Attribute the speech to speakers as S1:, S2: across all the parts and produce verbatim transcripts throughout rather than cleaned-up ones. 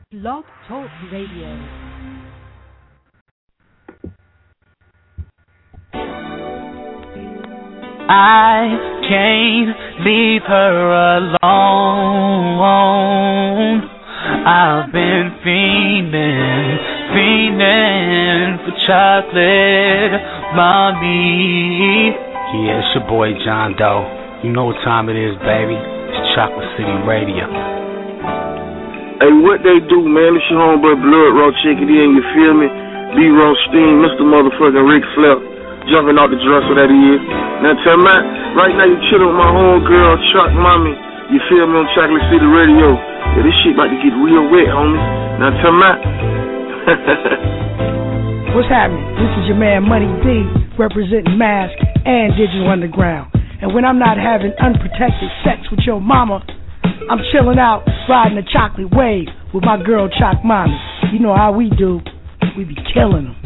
S1: Blog Talk Radio.
S2: I can't leave her alone. I've been fiending, fiending for chocolate, mommy.
S3: Yeah, it's your boy John Doe. You know what time it is, baby. It's Chocolate City Radio.
S4: Hey, what they do, man? It's your homeboy Blood Raw. Check it in, you feel me? B-Roll Steam, Mister Motherfucking Rick Flair. Jumping out the dresser that he is. Now tell me, right now you chillin' with my homegirl, Chuck Mommy. You feel me, on Chocolate City Radio. Yeah, this shit about to get real wet, homie. Now tell me.
S5: What's happening? This is your man Money D, representing Mask and Digital Underground. And when I'm not having unprotected sex with your mama, I'm chilling out, riding a chocolate wave with my girl Choc Mommy. You know how we do. We be killing them.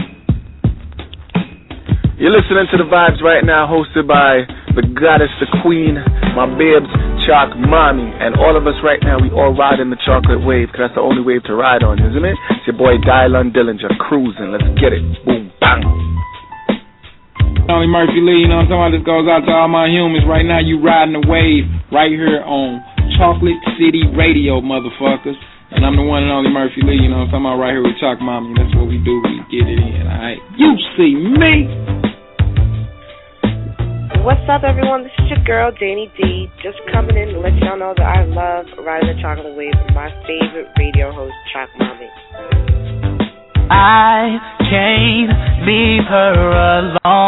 S6: You're listening to The Vibes right now, hosted by the goddess, the queen, my bibs, Choc Mommy. And all of us right now, we all ride in the chocolate wave, because that's the only wave to ride on, isn't it? It's your boy Dylan Dillinger, cruising. Let's get it. Boom, bang.
S7: Tony Murphy Lee, you know what I'm talking about? This goes out to all my humans. Right now, you riding the wave right here on Chocolate City Radio, motherfuckers. And I'm the one and only Murphy Lee, you know what I'm talking about? Right here with Choc Mommy. That's what we do. We get it in, alright? You see me.
S8: What's up, everyone? This is your girl, Janie D. Just coming in to let y'all know that I love riding the chocolate wave with my favorite radio host, Choc Mommy.
S2: I can't leave her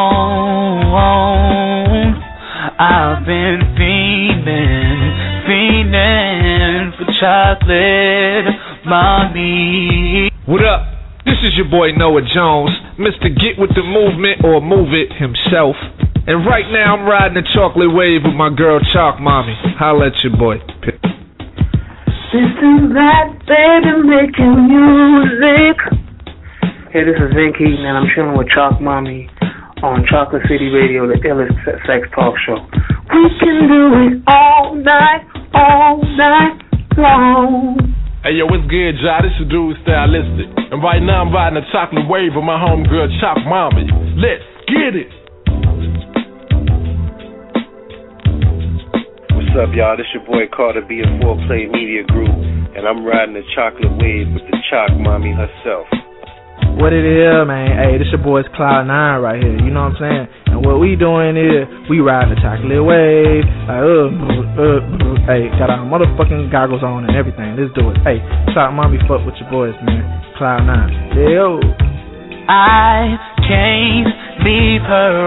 S2: alone. I've been fiending, fiending for chocolate, mommy.
S9: What up? This is your boy Noah Jones, Mister Get With The Movement, or Move It himself. And right now I'm riding the chocolate wave with my girl Choc Mommy. Holla at your boy.
S10: This is that baby making music. Hey, this is Vin Keaton, and I'm chilling with Choc Mommy on Chocolate City Radio, the illest sex talk show. We can do it all night, all night long.
S11: Hey, yo, what's good, y'all? This is Dude Stylistic. And right now I'm riding a chocolate wave with my homegirl, Choc Mommy. Let's get it.
S12: What's up, y'all? This your boy Carter B of four Play Media Group, and I'm riding the chocolate wave with the Choc Mommy herself.
S13: What it is, man? Hey, this your boy's Cloud Nine right here. You know what I'm saying? And what we doing is we riding the chocolate wave. Like, uh, uh, uh, hey, got our motherfucking goggles on and everything. Let's do it. Hey, Choc Mommy, fuck with your boys, man. Cloud Nine. Yo.
S2: I can't leave her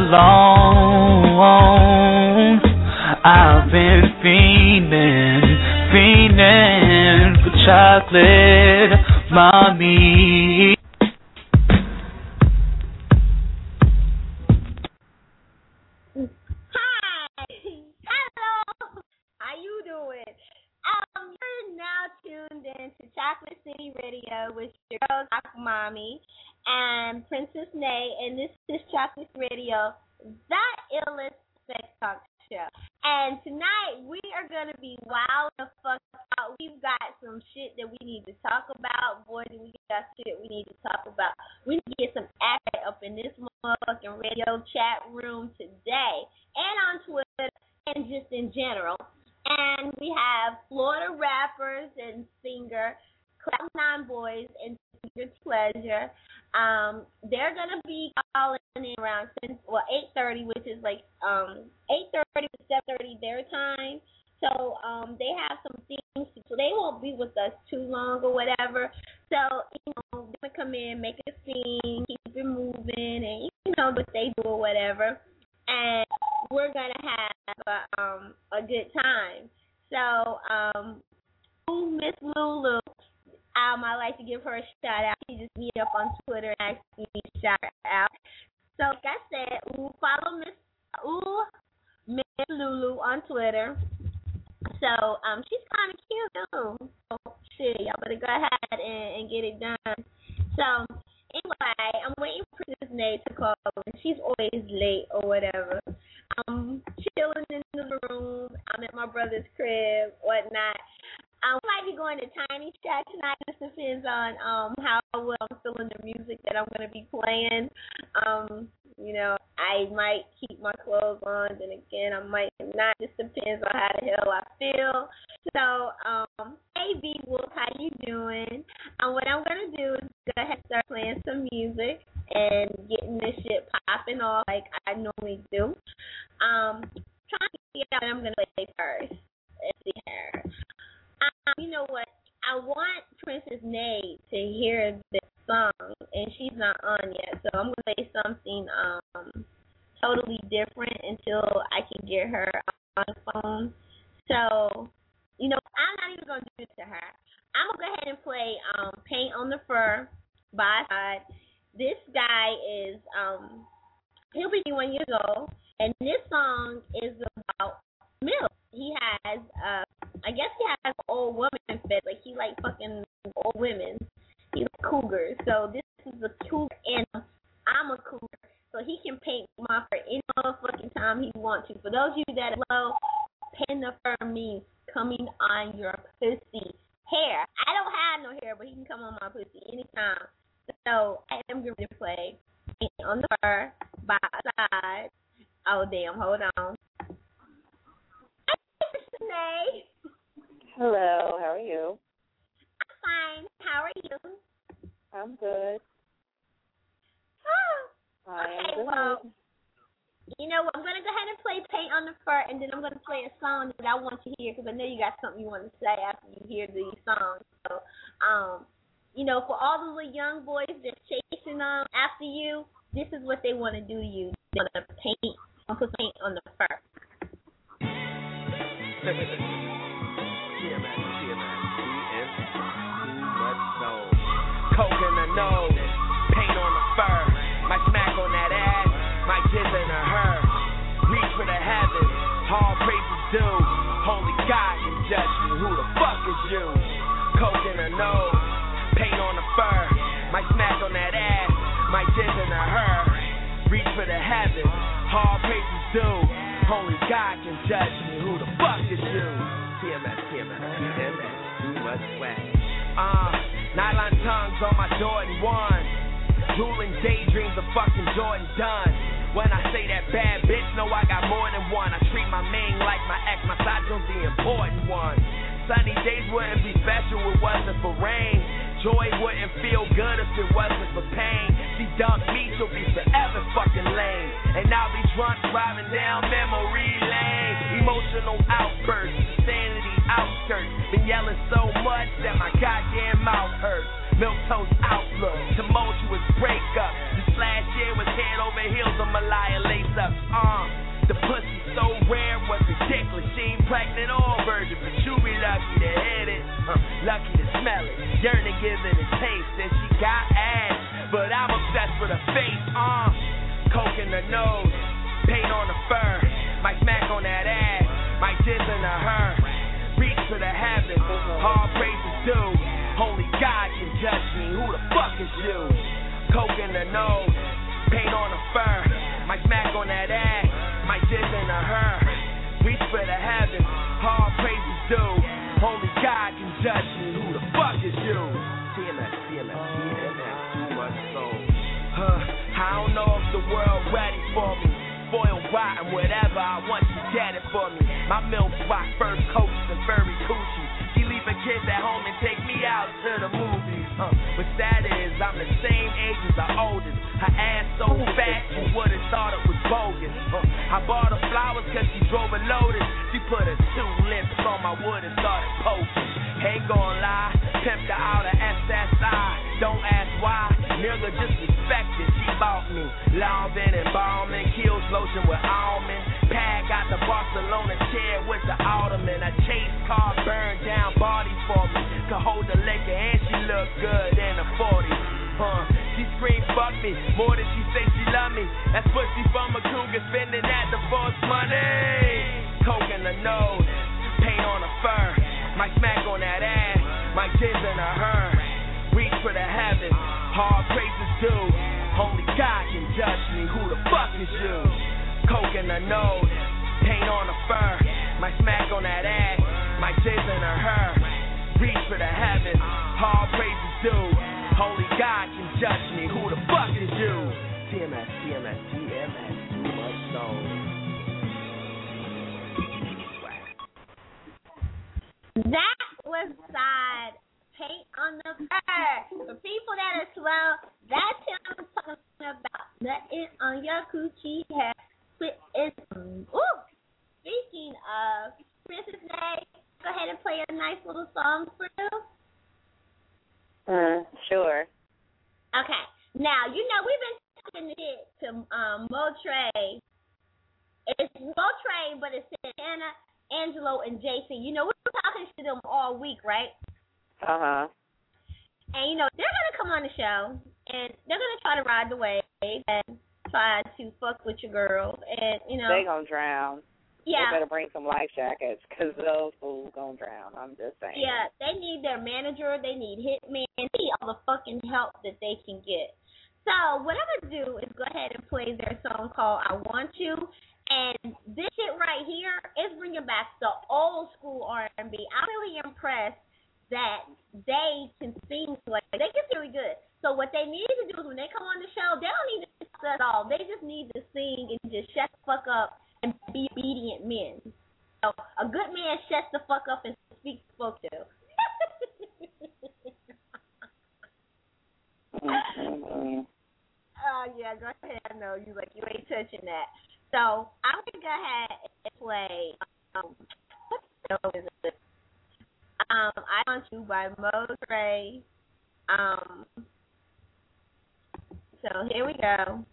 S2: alone. I've been fiending, fiending for chocolate, mommy.
S14: How you doing? Um, you're now tuned in to Chocolate City Radio with your girl, Choc Mommy, and Princess Nay, and this is Chocolate Radio, that illest sex talk show. And tonight, we are going to be wild the fuck out. We've got some shit that we need to talk about. Boy, do we got shit we need to talk about. We need to get some action up in this motherfucking radio chat room today, and on Twitter, and just in general. And we have Florida rappers and singer Cloud Nine Boys and Singer Pleasure. Um, they're gonna be calling in around ten, well eight thirty, which is like um eight thirty to seven thirty their time. So um they have some things, to, so they won't be with us too long or whatever. So you know they're gonna come in, make a scene, keep it moving, and you know what they do or whatever. And we're gonna have a, um a good time. So um, Miss Lulu, um, I like to give her a shout out. She just meet up on Twitter and asked me to shout her out. So like I said, ooh, follow Miss Ooh Miss Lulu on Twitter. So um, she's kind of cute too. So shit, y'all better go ahead and, and get it done. So anyway, I'm waiting for Princess Nay to call. She's always late or whatever. I'm chilling in the room. I'm at my brother's crib, whatnot. Um, we might be going to Tiny Chat tonight. This depends on um how well I'm feeling the music that I'm going to be playing. Um, you know, I might keep my clothes on, then again, I might not. Just depends on how the hell I feel. So, um, hey, B Wolf, how you doing? Um, what I'm going to do is go ahead and start playing some music and getting this shit popping off like I normally do. Um, trying to figure out what I'm going to play first. Let's see here. Um, you know what? I want Princess Nay to hear this song, and she's not on yet, so I'm going to play something um totally different until I can get her on the phone. So, you know, I'm not even going to do this to her. I'm going to go ahead and play um, Paint on the Fur by Side. This guy is, um, he'll be twenty-one years old, and this song is about milk. He has, uh, I guess he has an old woman fed, like he like fucking old women. He's a cougar, so this is a cougar, and I'm a cougar, so he can paint my fur any motherfucking time he wants to. For those of you that know, painting the fur means coming on your pussy hair. I don't have no hair, but he can come on my pussy anytime. So I am going to play Paint on the Fur by Side. Oh damn, hold on. Nay.
S15: Hello, how are you?
S14: I'm fine. How are you?
S15: I'm good.
S14: Oh,
S15: I
S14: okay,
S15: am good.
S14: Well, you know what? I'm going to go ahead and play Paint on the Fur, and then I'm going to play a song that I want to hear because I know you got something you want to say after you hear these songs. So, um, you know, for all the little young boys that's chasing um, after you, this is what they want to do to you. They want to paint, put paint on the fur.
S16: Yeah, man, yeah, man, T S too much soul. Coke in the nose, paint on the fur. My smack on that ass, my jizz in her her. Reach for the heavens, all praises due. Holy God can judge me, who the fuck is you? Coke in the nose, paint on the fur. My smack on that ass, my jizz in her her. Reach for the heavens, all praises due. Only God can judge me, who the fuck is you? T M S, T M S, T M S, too much swag. Uh, nylon tongues on my Jordan one. Drooling daydreams of fucking Jordan done. When I say that bad bitch, know I got more than one. I treat my main like my ex, my side joint's the important one. Sunny days wouldn't be special if it wasn't for rain. Joy wouldn't feel good if it wasn't for pain. She dumped me, she'll be forever fucking lame. And I'll be drunk driving down memory lane. Emotional outbursts, insanity outskirts. Been yelling so much that my goddamn mouth hurts. Milk toast outlook, tumultuous breakup. This last year was head over heels on Malaya lace-ups. Uh, the pussy so rare was ridiculous. She ain't pregnant or virgin, but you be lucky to hit it, uh, lucky to smell it. Yearn to give it a taste, and she got ass, but I'm obsessed with her face. Uh, coke in the nose, paint on the fur. My smack on that ass, my jizz in the her. Reach to the heavens, all praises due. Only God can judge me, who the fuck is you? Coke in the nose, paint on the fur. My smack on that ass, my jizz in the her. Reach for the heavens, all praises due. Only God can judge me, who the fuck is you? T M S, T M S, T M S, too much soul. Huh, I don't know if the world ready for me. Spoiled rotten, whatever, I want you get it for me. My milk rock, first coats and furry coochie. She leave her kids at home and take me out to the movies. Uh, but that is, I'm the same age as her oldest. Her ass so fat, you would've thought it was bogus. Uh, I bought her flowers cause she drove a Lotus. She put her two lips on my wood and started poking. Ain't gon' lie, pimped her out of S S I. Don't ask why, nigga just respect it. She bought me Lombin and Ballman, Kills lotion with almond. Pad got the Barcelona chair with the ottoman. A chase car burned down bodies for me. Could hold the liquor and she look good in the forties. Huh, she screamed fuck me more than she say she love me. That's pussy from a cougar spending that divorce money. Coke in the nose, paint on the fur. My smack on that ass, my jizz in her her. Reach for the heavens, hard praises due. Only God can judge me, who the fuck is you? Coke in the nose, paint on the fur. My smack on that ass, my jizz in her her. reach for the heavens. All praises due. Holy God can judge me. Who the fuck is you? T M S, T M S, T M S, too much soul.
S14: That was side paint on the fur. For people that are slow, that's him talking about nothing on your coochie hair. Ooh. Speaking of Princess Nay, go ahead and play a nice little song for you.
S15: Uh, sure.
S14: Okay. Now, you know, we've been talking it to um, Motrey. It's Motrey, but it's Santana, Angelo, and J C. You know, we were talking to them all week, right?
S15: Uh-huh.
S14: And, you know, they're going to come on the show, and they're going to try to ride the wave and try to fuck with your girls. And, you know.
S15: They going to drown.
S14: Yeah.
S15: They better bring some life jackets because those fools going to drown. I'm just saying.
S14: Yeah, they need their manager. They need hitmen. They need all the fucking help that they can get. So what I'm going to do is go ahead and play their song called I Want You. And this shit right here is bringing back the old school R and B. I'm really impressed that they can sing like they can sing really good. So what they need to do is when they come on the show, they don't need to sing at all. They just need to sing and just shut the fuck up and be obedient men. So a good man shuts the fuck up and speaks spoke to.
S15: mm-hmm.
S14: Oh yeah, go ahead. I know you like you ain't touching that. So I'm gonna go ahead and play. Um, what the hell is it? Um, I Want You by Motrey. Um, so here we go.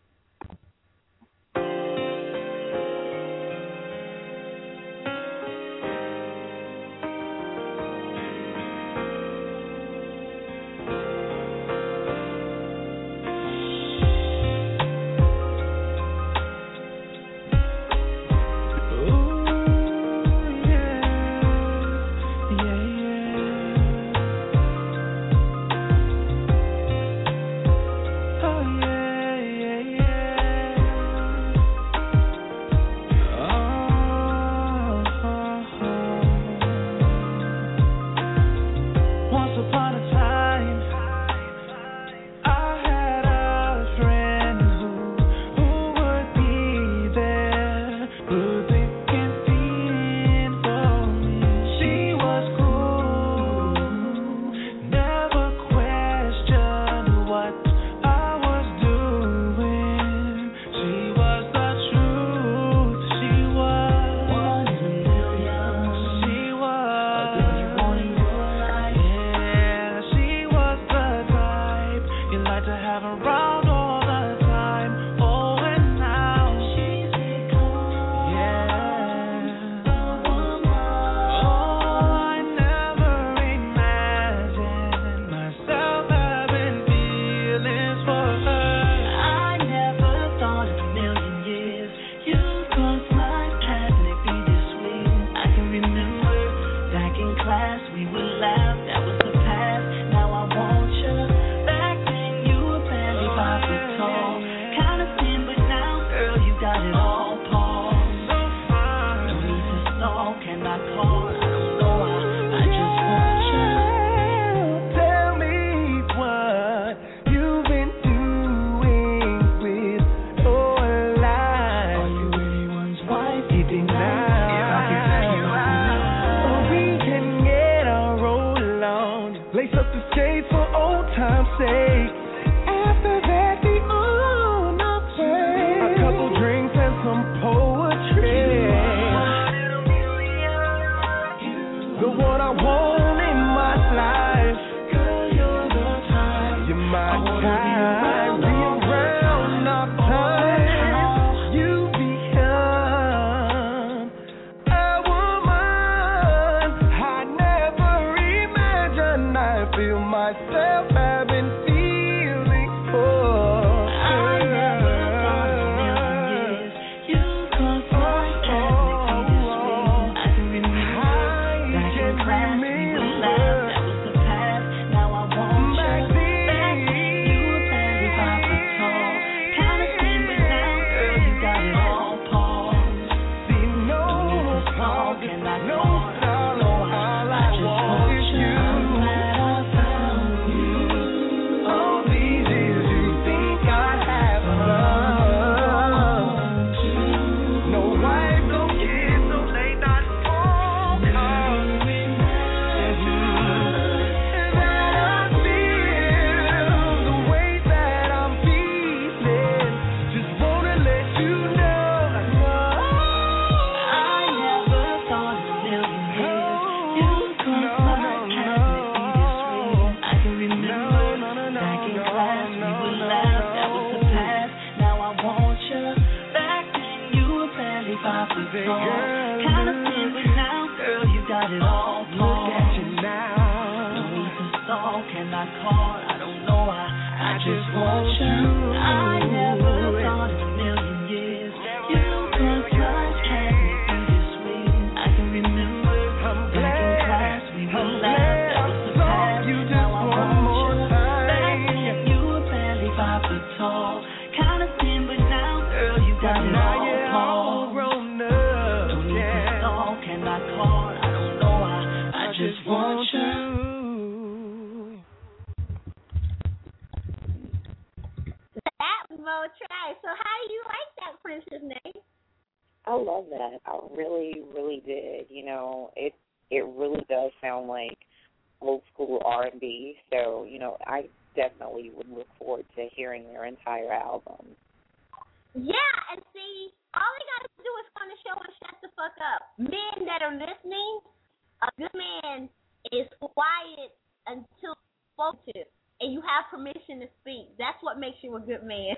S17: All I want is you.
S2: got it all. Look at you now. No need to stall, cannot call. I don't know why. I just want you. I never thought in a million years you could touch and be this sweet. I can remember back in class we would laugh. That was the past. Now I want you. Back then you were barely five foot tall. Kind of thin, but now, girl, you got it all. All grown up. No need to stall, cannot call. I don't know why. I just want you.
S14: That Mo trash. So how do you like that, Princess Nate?
S15: I love that. I really, really did. You know, it it really does sound like old school R and B. So, you know, I definitely would look forward to hearing their entire album.
S14: Yeah, and see, all they got to do is come on the show and shut the fuck up. Men that are listening, a good man is quiet until spoke to, and you have permission to speak. That's what makes you a good man.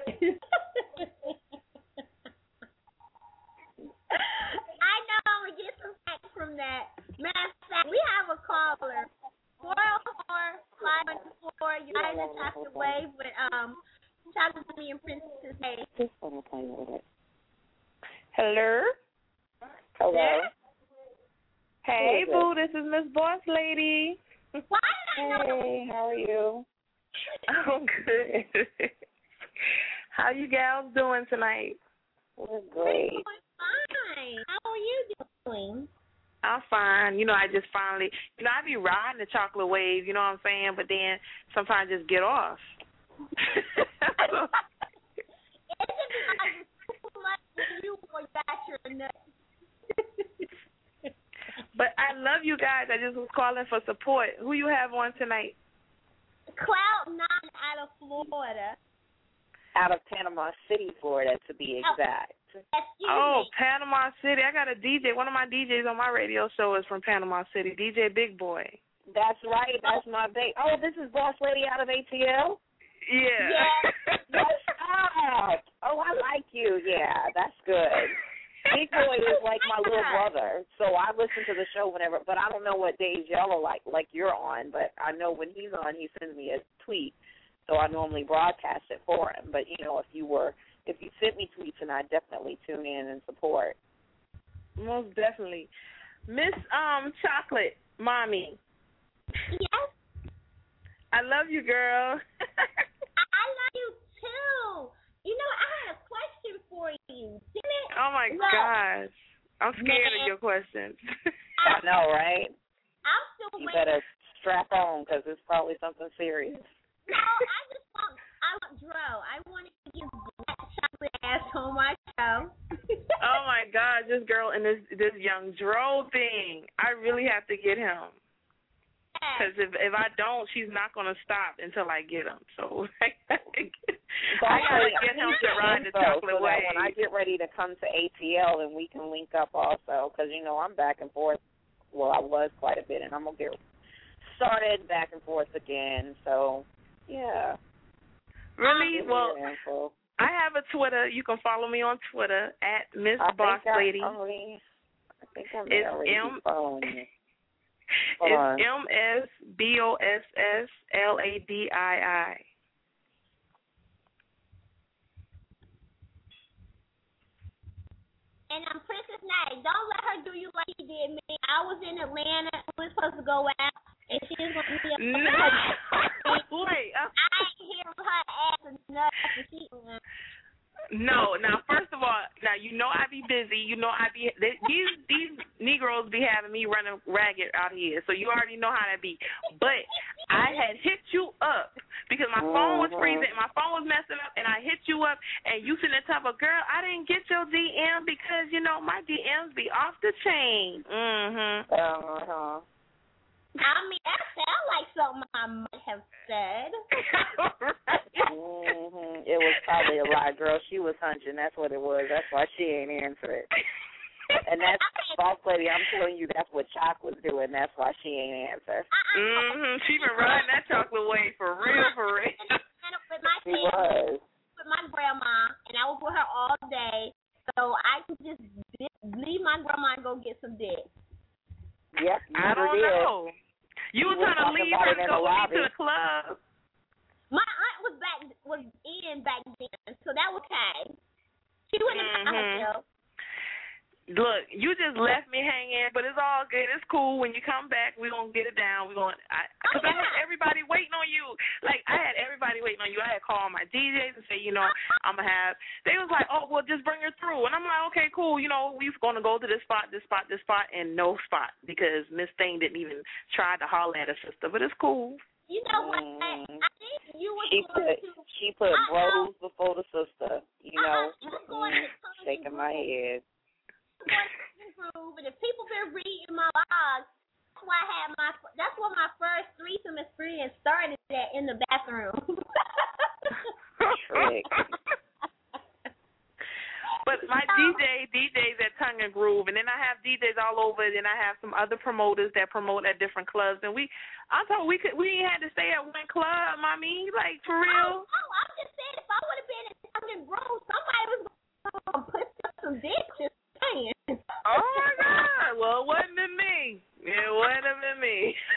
S14: I know I'm going to get some facts from that. Matter of fact, we have a caller. four oh four, five one four, you're in the Chocolate Wave with um, Chocolate Money and Princess Nate.
S15: Just want to play with it. Hello? Hello?
S8: Yeah? Hey,
S15: Who
S8: boo,
S15: is
S8: this is Miss Boss Lady.
S14: Why did I know
S15: Hey, how are you?
S8: I'm good. How you gals doing tonight?
S15: We're great.
S14: fine? How are you doing?
S8: I'm fine. You know, I just finally, you know, I be riding the chocolate wave, you know what I'm saying? But then sometimes just get off. So,
S14: It's like too much for you or got your nuts.
S8: but I love you guys. I just was calling for support. Who you have on tonight?
S14: Cloud Nine out of Florida.
S15: Out of Panama City, Florida, to be exact.
S14: Excuse
S8: Oh,
S14: me.
S8: Panama City. I got a D J. One of my D Js on my radio show is from Panama City. D J Big Boy.
S15: That's right. That's my baby. Oh, this is Boss Lady out of A T L?
S8: Yeah.
S14: Yeah.
S15: What's up? Oh, I like you. Yeah, that's good. Big Boy is like my little brother, so I listen to the show whenever, but I don't know what days y'all are like, like you're on, but I know when he's on, he sends me a tweet, so I normally broadcast it for him. But, you know, if you were, if you sent me tweets, and I definitely tune in and support.
S8: Most definitely. Miss um Chocolate Mommy.
S14: Yes?
S8: I love you, girl.
S14: I love you, too. You know, I had a question for you. Didn't it?
S8: Oh, my
S14: Look,
S8: gosh. I'm scared
S14: man.
S8: of your questions.
S15: I know, right?
S14: I'm still
S15: You
S14: waiting.
S15: better strap on, because it's probably something serious.
S14: No, I just want, I want Dro. I want to get black chocolate ass on my show.
S8: Oh, my God, this girl and this this young Dro thing. I really have to get him. Because if if I don't, she's not going to stop until I get him. So I got to get him to ride the chocolate
S15: so
S8: wave.
S15: that when I get ready to come to A T L, and we can link up also, because, you know, I'm back and forth. Well, I was quite a bit, and I'm going to get started back and forth again. So, yeah.
S8: Really? Well,
S15: info.
S8: I have a Twitter. You can follow me on Twitter at Miss
S15: I
S8: Boss
S15: think I
S8: Lady.
S15: Already, I think I may
S8: It's
S15: already
S8: M-
S15: be following you. Hold
S8: It's
S15: on.
S8: M S B O S S L A D I I.
S14: And I'm Princess Nate. Don't let her do you like she did me. I was in Atlanta. We were supposed to go out, and she was going to be a
S8: No. Wait. Uh,
S14: I ain't hear her ass and nuts. And she,
S8: no. Now, first of all, now you know I be busy. You know I be they, these these Negroes be having me running ragged out here. So you already know how that be. But I had hit you up because my phone was freezing, my phone was messing up, and I hit you up, and you sitting there talking about, girl, I didn't get your D M because you know my D Ms be off the chain. Mhm.
S15: Uh huh.
S14: I mean, that sounds like something I might have said.
S15: Mm-hmm. It was probably a lie, girl. She was hunching. That's what it was. That's why she ain't answered. And that's Boss Lady. I'm telling you, that's what Choc was doing. That's why she ain't answered.
S8: Mhm. She been riding that chocolate wave for real, for real.
S14: And with my
S15: She
S14: family,
S15: was.
S14: with my grandma, and I was with her all day, so I could just leave my grandma and go get some dick.
S15: Yep, you
S8: I don't
S15: did.
S8: know. You were trying to leave her to go with me to the club.
S14: My aunt was back was in back then, so that was okay. She wouldn't have
S8: Mm-hmm.
S14: herself.
S8: Look, you just left me hanging, but it's all good. It's cool. When you come back, we're going to get it down. We're going I Because I, I had everybody waiting on you. Like, I had everybody waiting on you. I had called my D Js and say, you know, I'm going to have, they was like, oh, well, just bring her through. And I'm like, okay, cool. You know, we're going to go to this spot, this spot, this spot, and no spot because Miss Thing didn't even try to holler at her sister. But it's cool.
S14: You know what? I, I think you were
S15: She
S14: going
S15: put
S14: to.
S15: she put
S14: uh-uh.
S15: bros before the sister. You know,
S14: uh-uh. going
S15: mm,
S14: to
S15: shaking my head.
S14: Groove, and if people been reading my blogs, that's why I had my. That's where my first threesome experience started at in the bathroom.
S15: Trick.
S8: But my D J, D Js at Tongue and Groove, and then I have D Js all over, and I have some other promoters that promote at different clubs, and we, I thought we could, we ain't had to stay at one club, mommy, like for real.
S14: Oh, oh I'm just saying, if I would have been at Tongue and Groove, somebody was gonna put up some dicks. Just saying.
S8: Oh my God! Well, it wasn't been me. It wasn't been me.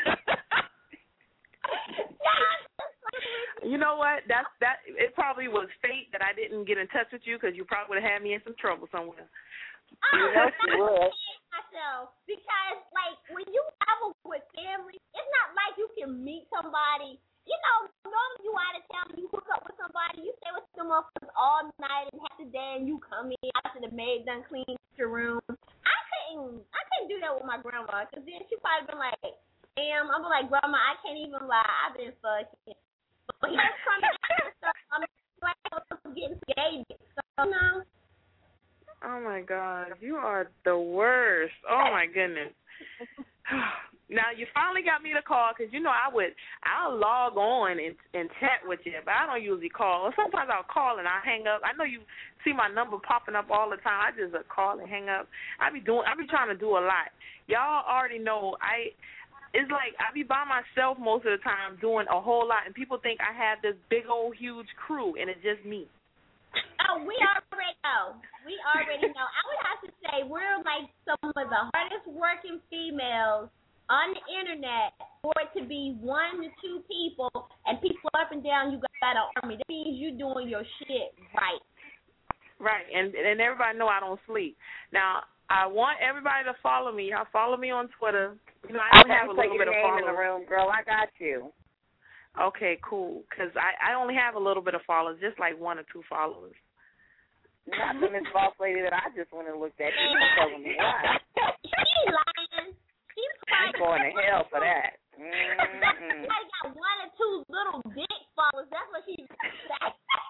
S8: You know what? That's that. It probably was fate that I didn't get in touch with you because you probably would have had me in some trouble somewhere.
S14: You know she would. Myself, because like when you travel with family, it's not like you can meet somebody. You know, normally you out of town, you hook up with somebody, you stay with some motherfuckers all night and half the day, and you come in after the maid done cleaned your room. I couldn't, I couldn't do that with my grandma, because then she probably been like, damn, I'm like, grandma, I can't even lie, I've been fucking. But here's from the stuff, I'm like, I'm getting scared, so, you know.
S8: Oh my God, you are the worst. Oh my goodness. Now you finally got me to call because you know I would I'll log on and and chat with you, but I don't usually call. Sometimes I'll call and I hang up. I know you see my number popping up all the time. I just uh, call and hang up. I be doing I be trying to do a lot. Y'all already know I. It's like I be by myself most of the time doing a whole lot, and people think I have this big old huge crew, and it's just me.
S14: Oh, we already know. We already know. I would have to say we're like some of the hardest working females on the internet for it to be one to two people and people up and down you got an army. That means you're doing your shit right.
S8: Right, and and everybody know I don't sleep. Now, I want everybody to follow me. Y'all follow me on Twitter. You know, I don't have a little bit of followers.
S15: In the room, girl. I got you.
S8: Okay, cool. Because I, I only have a little bit of followers, just like one or two followers.
S15: Not the Miss Boss Lady that I just went and looked at. She was telling me why.
S14: She lying. She's
S15: I'm going to hell for that. Mm-hmm.
S14: I got one or two little dick followers. That's what she's saying.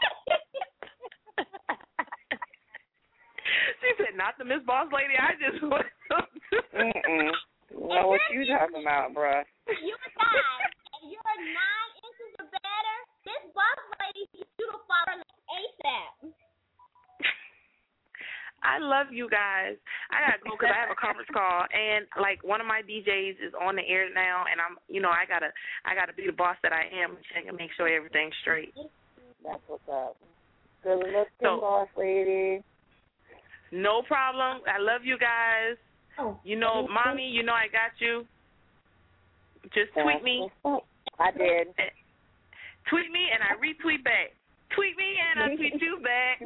S8: She said, not the Miss Boss Lady I just went to.
S15: Mm-mm. Know what you talking about, bruh.
S14: You guys, if you're nine inches or better, this boss lady needs you to follow ASAP.
S8: I love you guys. I gotta go because I have a conference call, and like one of my D Js is on the air now, and I'm, you know, I gotta, I gotta be the boss that I am and check and make sure everything's straight.
S15: That's what's up. Good looking
S8: so,
S15: boss lady.
S8: No problem. I love you guys.
S14: Oh,
S8: you know, mommy, you know I got you. Just tweet me.
S15: I did.
S8: Tweet me and I retweet back. Tweet me and I tweet you back.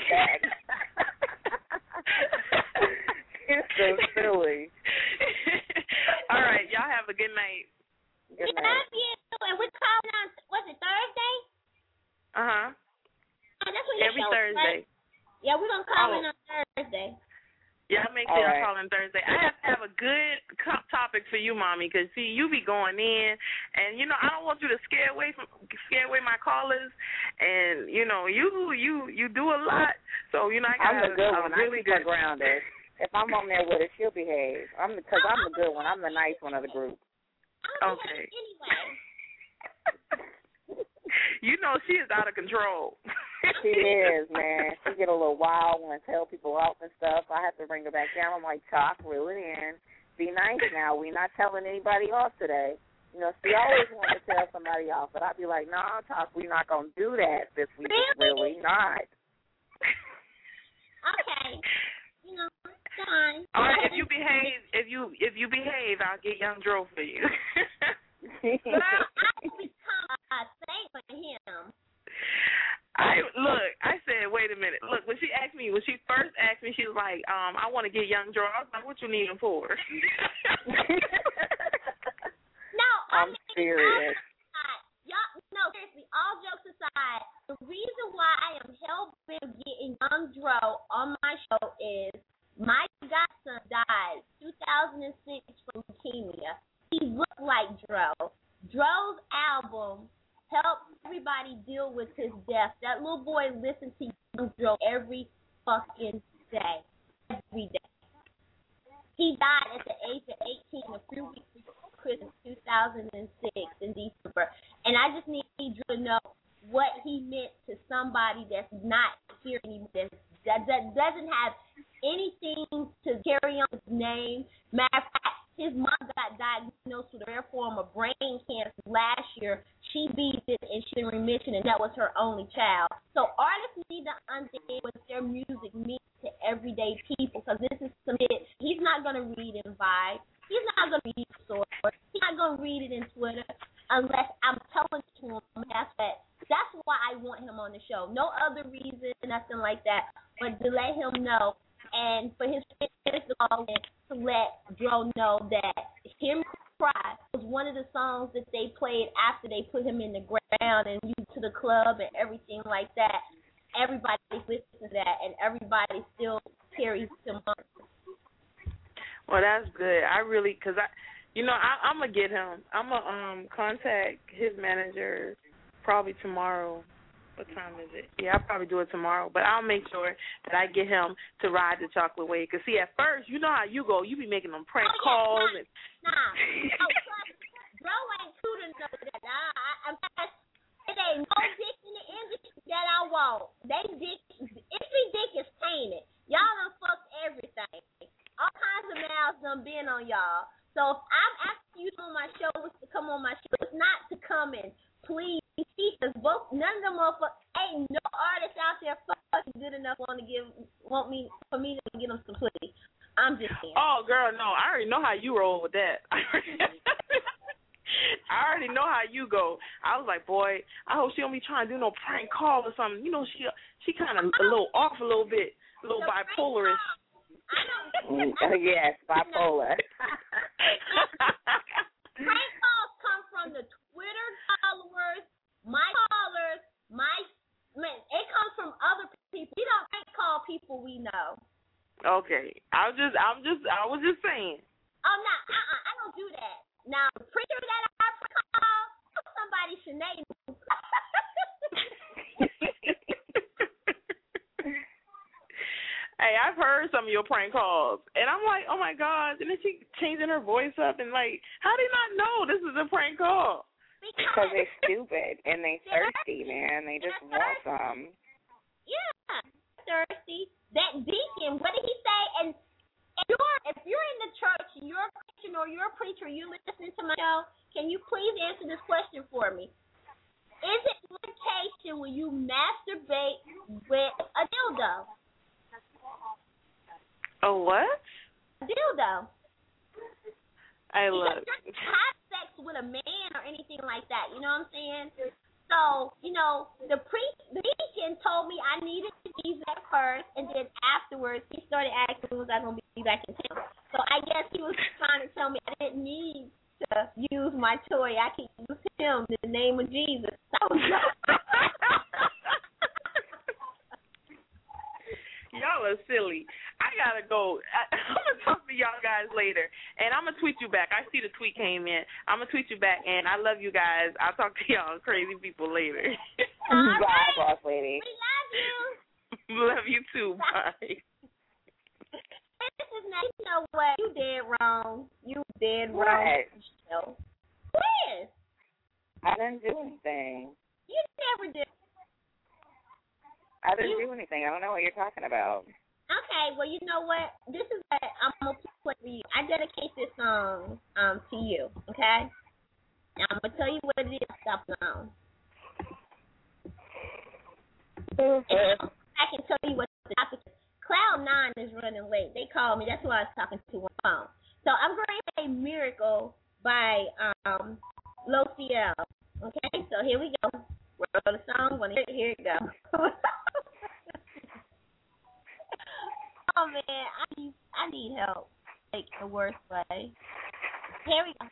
S15: You're so silly.
S8: All right, y'all have a good night.
S15: Good night.
S14: Love you. And we're calling on, was it Thursday?
S8: Uh-huh.
S14: Oh, that's when
S8: Every
S14: show,
S8: Thursday.
S14: Right? Yeah, we're going to call
S8: oh.
S14: in on Thursday.
S8: Yeah, make sure
S15: All
S8: y'all
S15: right.
S8: call in Thursday. I have to have a good co- topic for you, mommy, because see, you be going in, and you know I don't want you to scare away from scare away my callers, and you know you you you do a lot, so you know I got
S15: I'm the good one.
S8: really
S15: I keep her grounded. If I'm on there with her, she'll behave. I'm because I'm the good one. I'm the nice one of the group.
S8: Okay.
S14: Anyway.
S8: You know she is out of control.
S15: She is, man. She get a little wild and tell people off and stuff. I have to bring her back down. I'm like, Talk, reel it in. Be nice now. We're not telling anybody off today. You know, she always wants to tell somebody off, but I'd be like, no, nah, Talk, we're not going to do that this week.
S14: Really?
S15: Really not.
S14: Okay. You know, fine.
S8: All right, if you behave, if you if you behave, I'll get Young Dro for you.
S14: Girl, I become a saint for him.
S8: I look. I said, wait a minute. Look, when she asked me, when she first asked me, she was like, um, "I want to get Young Dro." I was like, "What you need him for?"
S14: No,
S15: I'm
S14: I mean,
S15: serious.
S14: Y'all, no, seriously, all jokes aside, the reason why I am hell bent on getting Young Dro on my show is my godson died two thousand six from leukemia. He looked like Dro. Dro's album helped everybody deal with his death. That little boy listened to Young Dro every fucking day. Every day. He died at the age of eighteen, a few weeks before Christmas two thousand six in December. And I just need you to know what he meant to somebody that's not here anymore, that, that, that doesn't have anything to carry on his name. Matter of fact, his mom got diagnosed with a rare form of brain cancer last year. She beat it and she's in remission, and that was her only child. So artists need to understand what their music means to everyday people, because this is some shit he's not going to read in Vibe. He's not going to read it in Source. He's not going to read it in Twitter unless I'm telling it to him. That's that. That's why I want him on the show. No other reason, nothing like that, but to let him know and for his fans to call in to let Dro know that Hear Me Cry was one of the songs that they played after they put him in the ground and you to the club and everything like that. Everybody listens to that, and everybody still carries him on.
S8: Well, that's good. I really, cause I, you know, I, I'm gonna get him. I'm gonna um contact his manager probably tomorrow. What time is it? Yeah, I'll probably do it tomorrow. But I'll make sure that I get him to ride the chocolate wave. Cause see, at first, you know how you go. You be making them prank
S14: oh, yeah,
S8: calls
S14: nah,
S8: and.
S14: Nah. Oh, Bro ain't cute enough for that. I, I, I'm just, it ain't no dick in the industry that I want. They dick, every dick is tainted. Y'all done fucked everything. All kinds of mouths done been on y'all. So if I'm asking you on my show to come on my show, it's not to come and please, because both none of them motherfuckers, ain't no artist out there fucking good enough want to give want me for me to give them some pussy. I'm just saying.
S8: Oh, girl, no, I already know how you roll with that. I already know how you go. I was like, boy, I hope she don't be trying to do no prank call or something. You know, she she kind of a little off a little bit, a little bipolarish.
S15: Yes, bipolar.
S14: Prank calls come from the Twitter followers, my callers, my man. It comes from other people. We don't prank call people we know.
S8: Okay, I was just, I'm just, I was just saying.
S14: Oh no, uh-uh, I don't do that. Now, the preacher that I prank call, somebody should name him.
S8: Hey, I've heard some of your prank calls, and I'm like, oh my God! And then she changing her voice up, and like, how do you not know this is a prank call?
S15: Because they're stupid and they thirsty, man. They just want some.
S14: Yeah, thirsty. That deacon, what did he say? And if you're if you're in the church, and you're a Christian or you're a preacher, you're listening to my show. Can you please answer this question for me? Is it fornication when you masturbate with a dildo?
S8: A what?
S14: A dildo.
S8: Hey, look.
S14: Because you're not have sex with a man or anything like that. You know what I'm saying? So, you know, the priest, the deacon told me I needed to be back first, and then afterwards he started asking me was I going to be back in town. So I guess he was trying to tell me I didn't need to use my toy. I could use him in the name of Jesus. So,
S8: y'all are silly. I gotta go. I, I'm gonna talk to y'all guys later, and I'm gonna tweet you back. I see the tweet came in. I'm gonna tweet you back, and I love you guys. I'll talk to y'all crazy people later.
S15: Bye, right. Boss lady.
S14: We love you.
S8: Love you too. Bye.
S14: This is not. You know what? You dead wrong. You dead
S15: what?
S14: wrong. When?
S15: I didn't do anything.
S14: You never did.
S15: I didn't do anything. I don't know what you're talking about.
S14: Okay, well, you know what? This is what I'm going to play for you. I dedicate this song um, to you, okay? Now, I'm going to tell you what it is. Stop now. I can tell you what the topic is. Cloud Nine is running late. They called me. That's who I was talking to on the phone. So I'm going to play Miracle by um, Lo Ciel. Okay, so here we go. Wrote the song. When it, here it goes. Oh man, I need I need help. Like the worst way. Here we go.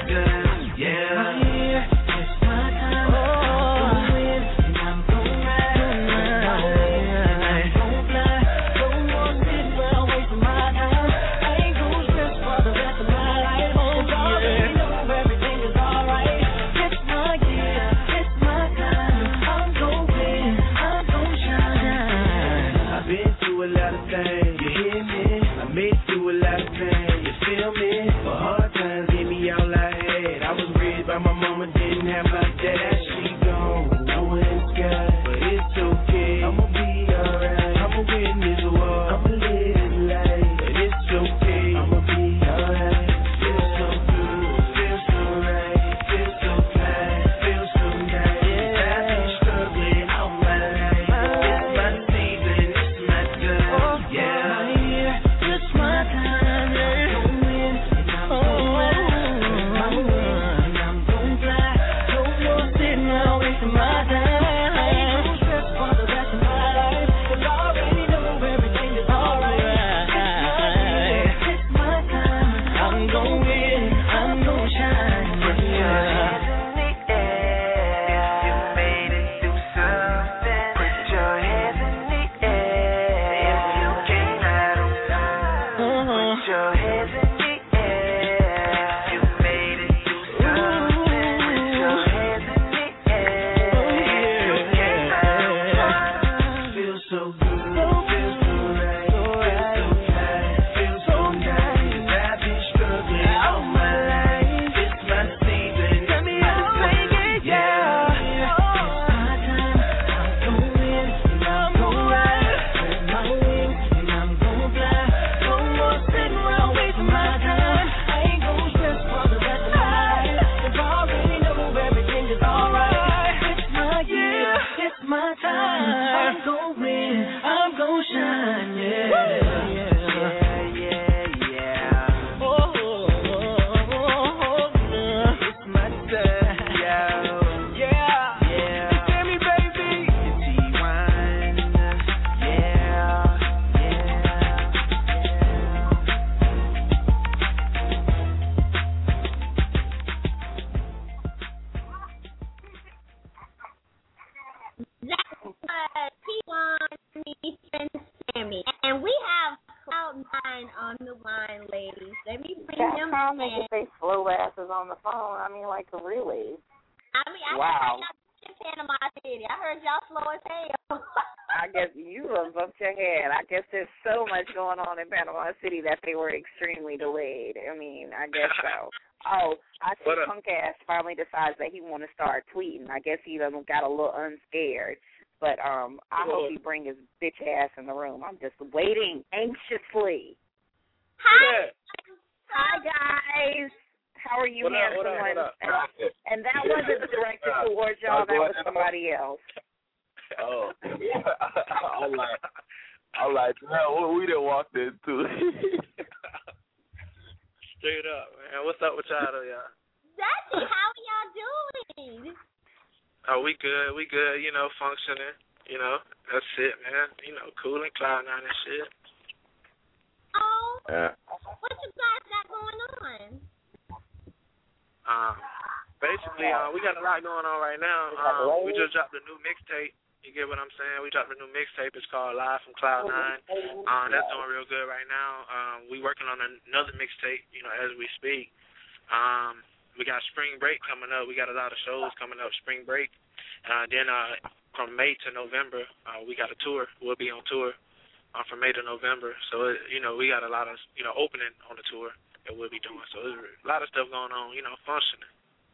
S2: Yeah.
S14: Let me bring
S15: That
S14: him
S15: time they
S14: in.
S15: get they slow asses on the phone. I mean, like, really?
S14: I mean, I
S15: Wow.
S14: heard y'all in Panama City. I heard y'all slow as hell.
S15: I guess you done bumped your head. I guess there's so much going on in Panama City that they were extremely delayed. I mean, I guess so. Oh, I see
S6: What up?
S15: punk ass finally decides that he want to start tweeting. I guess he done got a little unscared. But um, I hope he bring his bitch ass in the room. I'm just waiting anxiously.
S14: Hi.
S15: Hi, guys. How are you,
S6: What up,
S15: handsome
S6: what up,
S15: ones?
S6: what up?
S15: And, and that wasn't directed towards y'all. That was somebody else.
S17: Oh, I'm like, I'm like, no, we done walked into.
S6: Straight up, man. What's up with y'all, though, y'all?
S14: Dusty, how are y'all doing?
S6: Oh, we good. We good. You know, functioning. You know, that's it, man. You know, cooling, cloud nine and shit.
S14: Oh,
S17: Yeah.
S14: what you guys got going on?
S6: Um, basically, uh, we got a lot going on right now. Um, we just dropped a new mixtape. You get what I'm saying? We dropped a new mixtape. It's called Live from Cloud Nine. Um, that's doing real good right now. Um, we working on another mixtape, you know, as we speak. Um, we got spring break coming up. We got a lot of shows coming up spring break. Uh, then uh, from May to November, uh, we got a tour. We'll be on tour uh, from May to November. So, it, you know, we got a lot of, you know, opening on the tour that we'll be doing. So there's a lot of stuff going on, you know, functioning.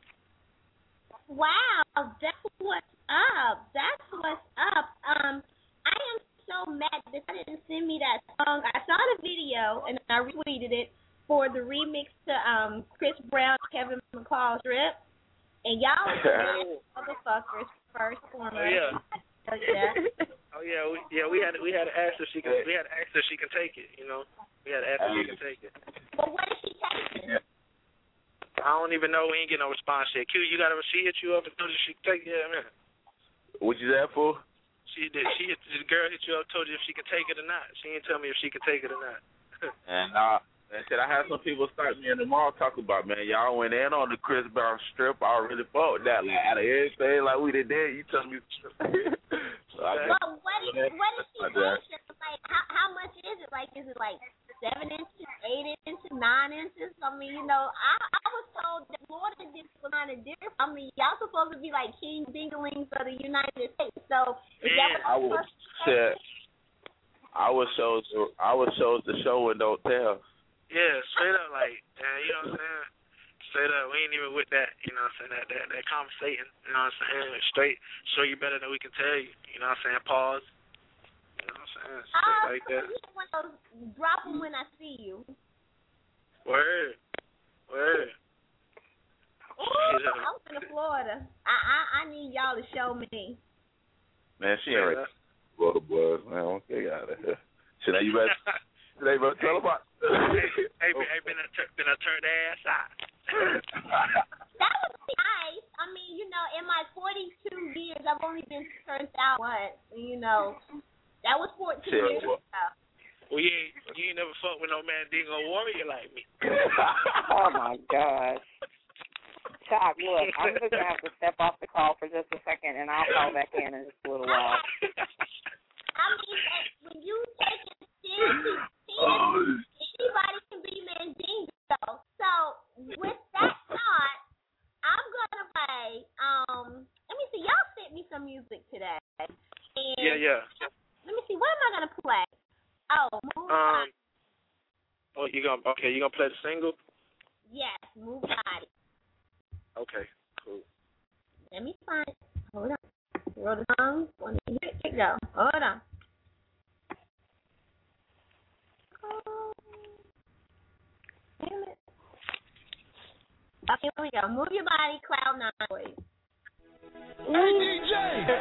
S14: Wow, that's what's up. That's what's up. Um, I am so mad that I didn't send me that song. I saw the video and I retweeted it for the remix to um Chris Brown, Kevin McCall Strip, and y'all was motherfuckers first foremost.
S6: Oh yeah.
S14: Oh yeah.
S6: oh yeah. We, yeah. We had we had to ask if she can. We had to ask if she can take it. You know. We had to ask if she can take it.
S14: But what is she taking?
S6: I don't even know. We ain't getting no response yet. Q, you got to she hit you up and told you she can take it. Yeah, man.
S17: What you there for?
S6: She did. She hit, the girl hit you up, told you if she could take it or not. She didn't tell me if she could take it or not.
S17: And uh, I said I had some people start me in the mall talk about, man, y'all went in on the Chris Brown strip. I really fought that. Like out of everything, like we did there, you tell me. So I
S14: well, what is what is she taking? Like how how much is it? Like is it like seven inches, eight inches, nine inches? I mean, you know, I I was told that Florida did was kind of different. I mean, y'all supposed to be like king dinglings of the United States. So is that what
S17: I was said. I was shows. I was shows the show and don't tell.
S6: Yeah, straight up, like, man, you know what I'm saying? Straight up, we ain't even with that, you know what I'm saying, that, that, that conversating, you know what I'm saying? Straight, show you better than we can tell you, you know what I'm saying? Pause, you know what I'm saying? Straight
S14: uh,
S6: like that.
S14: One of those, drop them when I see you.
S6: Word, word.
S14: Ooh, I'm from Florida. I, I I need y'all to show me.
S17: Man, she ain't ready. Florida boys, man, okay, out of here. Should I you better? Should I better tell about?
S6: hey, hey, hey, been a been a turned ass out.
S14: That would be nice. I mean, you know, in my forty-two years, I've only been turned out once. You know, that was fourteen
S6: Shit,
S14: years
S6: well,
S14: ago.
S6: Well, you ain't you ain't never fucked with no man dingo warrior like me.
S15: Oh my gosh. Chuck, look, I'm just gonna have to step off the call for just a second, and I'll call back in in just a little while.
S14: I mean, when you take it seriously, anybody can be Mandingo. So with that thought, I'm gonna play. Um, let me see. Y'all sent me some music today. And
S6: Yeah, yeah.
S14: Let me see. What am I gonna play? Oh, Move
S6: Um.
S14: Body.
S6: Oh, you gonna okay? You gonna play the single?
S14: Yes, Move Body.
S6: Okay, cool.
S14: Let me find it. Hold on. Roll the song. Here it go. Hold on. Oh, damn it. Okay, here we go. Move your body, Cloud Nine Boys.
S2: Hey, D J!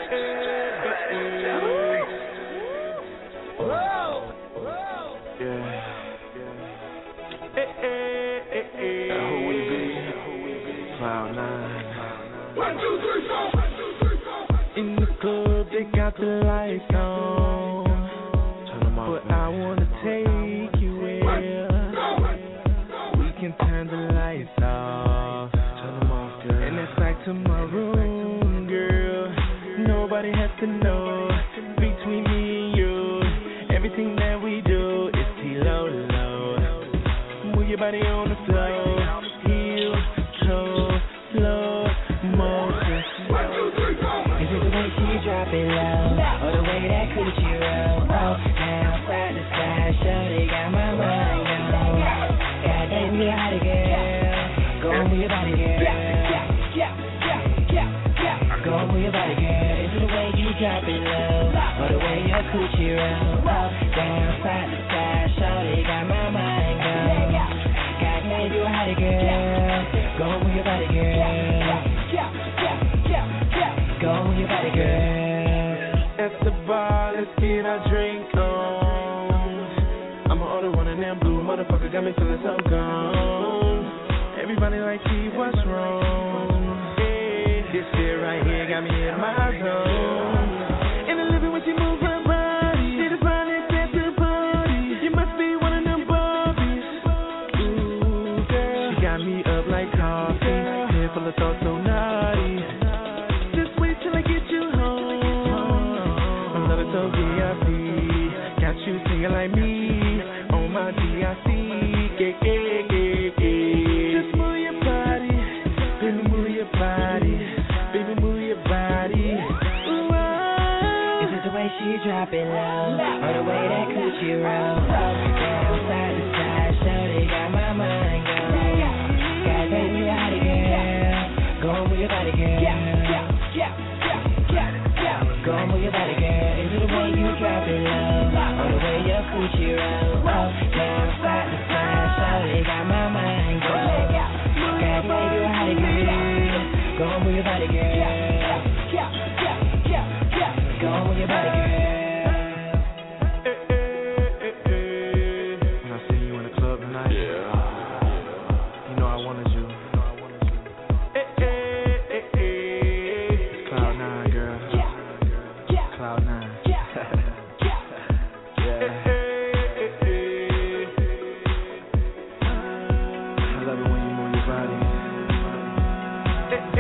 S2: Whoa! Whoa!
S9: Yeah. Hey, hey, hey, hey. Who we be? Cloud Nine.
S2: One, two, three, four. One, two, three, four.
S9: In the club, they got the lights on. Turn them off, but I wanna take you where we can turn the lights off. Turn them off, girl. And it's back to my room, girl. Nobody has to know. Between me and you, everything that we do is T-Lo-Lo. Move your body on the floor. Heel, toe, slow motion.
S2: Is it the way she drop it low, or the way that coochie roll? Oh, now side to side, shawty got my mind on. Goddamn, you hot girl. Go on with your body, girl. Go on with your body, girl. Is it the way you drop it low, or the way your coochie roll? Oh, down side to side, shawty got my mind on. Goddamn, you hot girl. Go on with your body, girl. Go on with your body, girl.
S9: At the bar, let's get our drink on. I'ma order one of them blue motherfucker, got me feeling so gone. Everybody like, T, what's wrong? Hey, this shit right here got me in my zone. In the living when she moves her body, she the finest at the party. You must be one of them Barbies. Ooh, girl, she got me up like coffee, head full of thoughts so naughty. Just wait till I get you home. My love is so V I P, got you singing like me on my D I C. Yeah, yeah, yeah, yeah. Just move your body, baby, move your body, baby, move your body. Ooh, ah.
S2: Is it the way she drop it low, or the way that coochie roll? Down side to side, shawty got my mind going. Goddamn, you hot girl. Go on with your body, girl. Go on with your body, girl. Is it the way you drop it low, or the way your coochie roll? Oh, down side to side, shawty got my mind going. Goddamn, you hot girl. Go on with your body, girl. Go on with your body, girl.
S9: When I see you in the club tonight, you know I wanted you. It's Cloud Nine, girl. Cloud Nine. I love it when you move your body. That's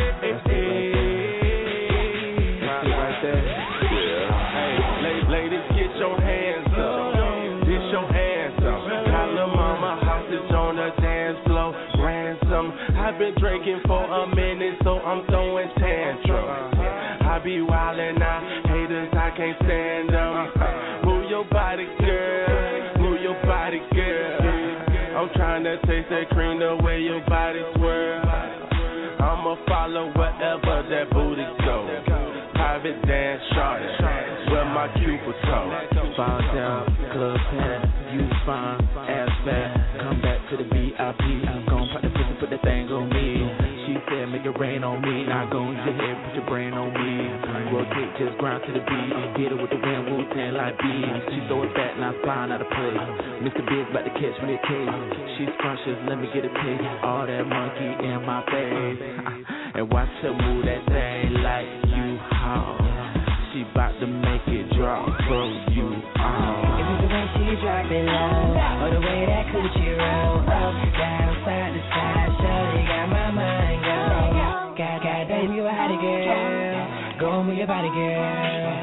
S9: it right there. Hey, ladies, get your hands up. Get your hands up. Got lil' mama hostage on the dance floor. Ransom. I've been drinking for a minute, so I'm throwing tantrums. I be wildin' out, haters, I can't stand them. Move your body, girl. Move your body, girl. I'm trying to taste that cream the way your body swirl. I'ma follow wherever that booty go. Private dance, shorty, where my cupid toe.
S13: Fall down, club ten, you fine, ass fat. Come back to the V I P. Gon' pop the pussy, put that thing on me. She said make it rain on me. Now go in your head, put your brain on me. Rotate, just grind to the beat. Hit her with the wind, Wu-Tang like bees. She throw it back, now flying out of place. Mister Big's about to catch me a case. She's scrumptious, let me get a taste. All that monkey in my face. And watch her move that thing like you haul. She bout to make it drop for you all.
S2: Is it the way she drop it low, or the way that coochie roll? Oh, down side to side, shawty got my mind going. God, goddamn, you a hottie girl. Go on with your body, girl.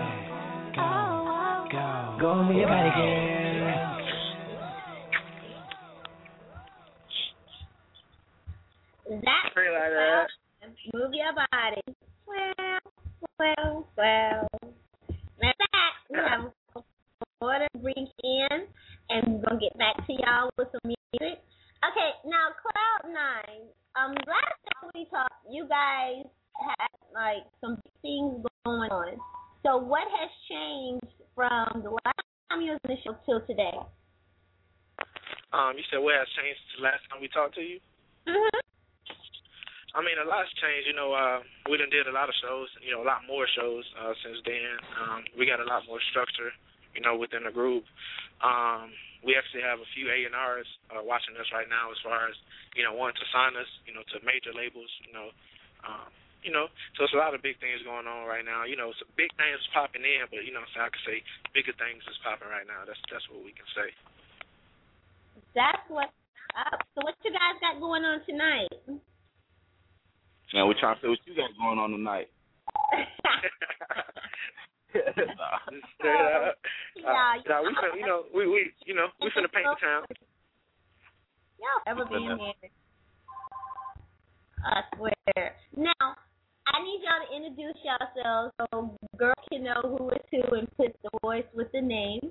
S2: Go, go on with your body, girl.
S14: That's well, move your body. Well, well, well. Now that we have more to bring in, and we're gonna get back to y'all with some music. Okay, now Cloud Nine. Um, last time we talked, you guys had like some things going on. So what has changed from the last time you was in the show till today?
S18: Um, you said what has changed since the last time we talked to you?
S14: Mhm.
S18: I mean, a lot's changed. You know, uh, we done did a lot of shows, you know, a lot more shows uh, since then. Um, we got a lot more structure, you know, within the group. Um, we actually have a few A and Rs uh, watching us right now as far as, you know, wanting to sign us, you know, to major labels, you know. Um, you know, so it's a lot of big things going on right now. You know, some big names popping in, but, you know, so I could say bigger things is popping right now. That's that's what we can say.
S14: That's what's up. So what you guys got going on tonight?
S17: Now we're trying to see what you got going on tonight.
S18: nah. uh,
S14: yeah,
S18: nah, we finna, you know, we we you know, we finna paint the town.
S14: Y'all ever been there? I swear. Now, I need y'all to introduce yourselves so girls can know who is who and put the voice with the name.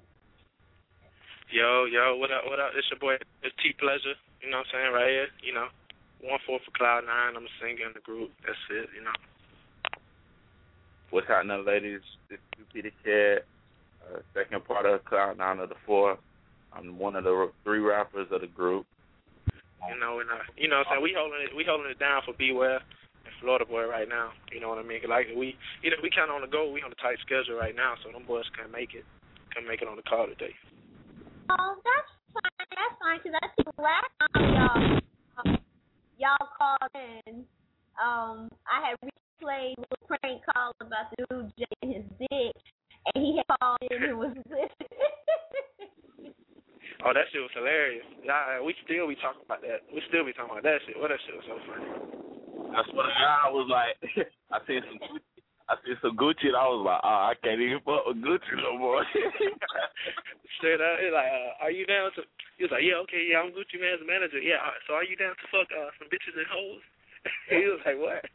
S18: Yo, yo, what up, what up? It's your boy, it's T Pleasure, you know what I'm saying, right here, you know. One four for Cloud Nine, I'm a singer in the group, that's it, you know.
S17: What's happening, ladies? This is Peter Cat, uh, second part of Cloud Nine of the four. I'm one of the three rappers of the group.
S18: You know, and uh, you know what I'm saying, we holding it, we holding it down for Beware and Florida Boy right now, you know what I mean? Like, we, you know, we kind of on the go, we on a tight schedule right now, so them boys can't make it, can't make it on the call today.
S14: Oh, that's fine. That's fine, because I think last time y'all, uh, y'all called in, um, I had replayed a prank call about the dude jacking his dick, and he had called in and was listening.
S18: Oh, that shit was hilarious. Yeah, we still be talking about that. We still be talking about that shit. Well, that shit was so funny.
S17: That's what I was like. I seen some I seen some Gucci, and I was like, oh, I can't even fuck with Gucci no more.
S18: Straight up, he's like, uh, are you down to? He was like, yeah, okay, yeah, I'm Gucci Man's manager. Yeah, uh, so are you down to fuck uh, some bitches and hoes? He was like, what?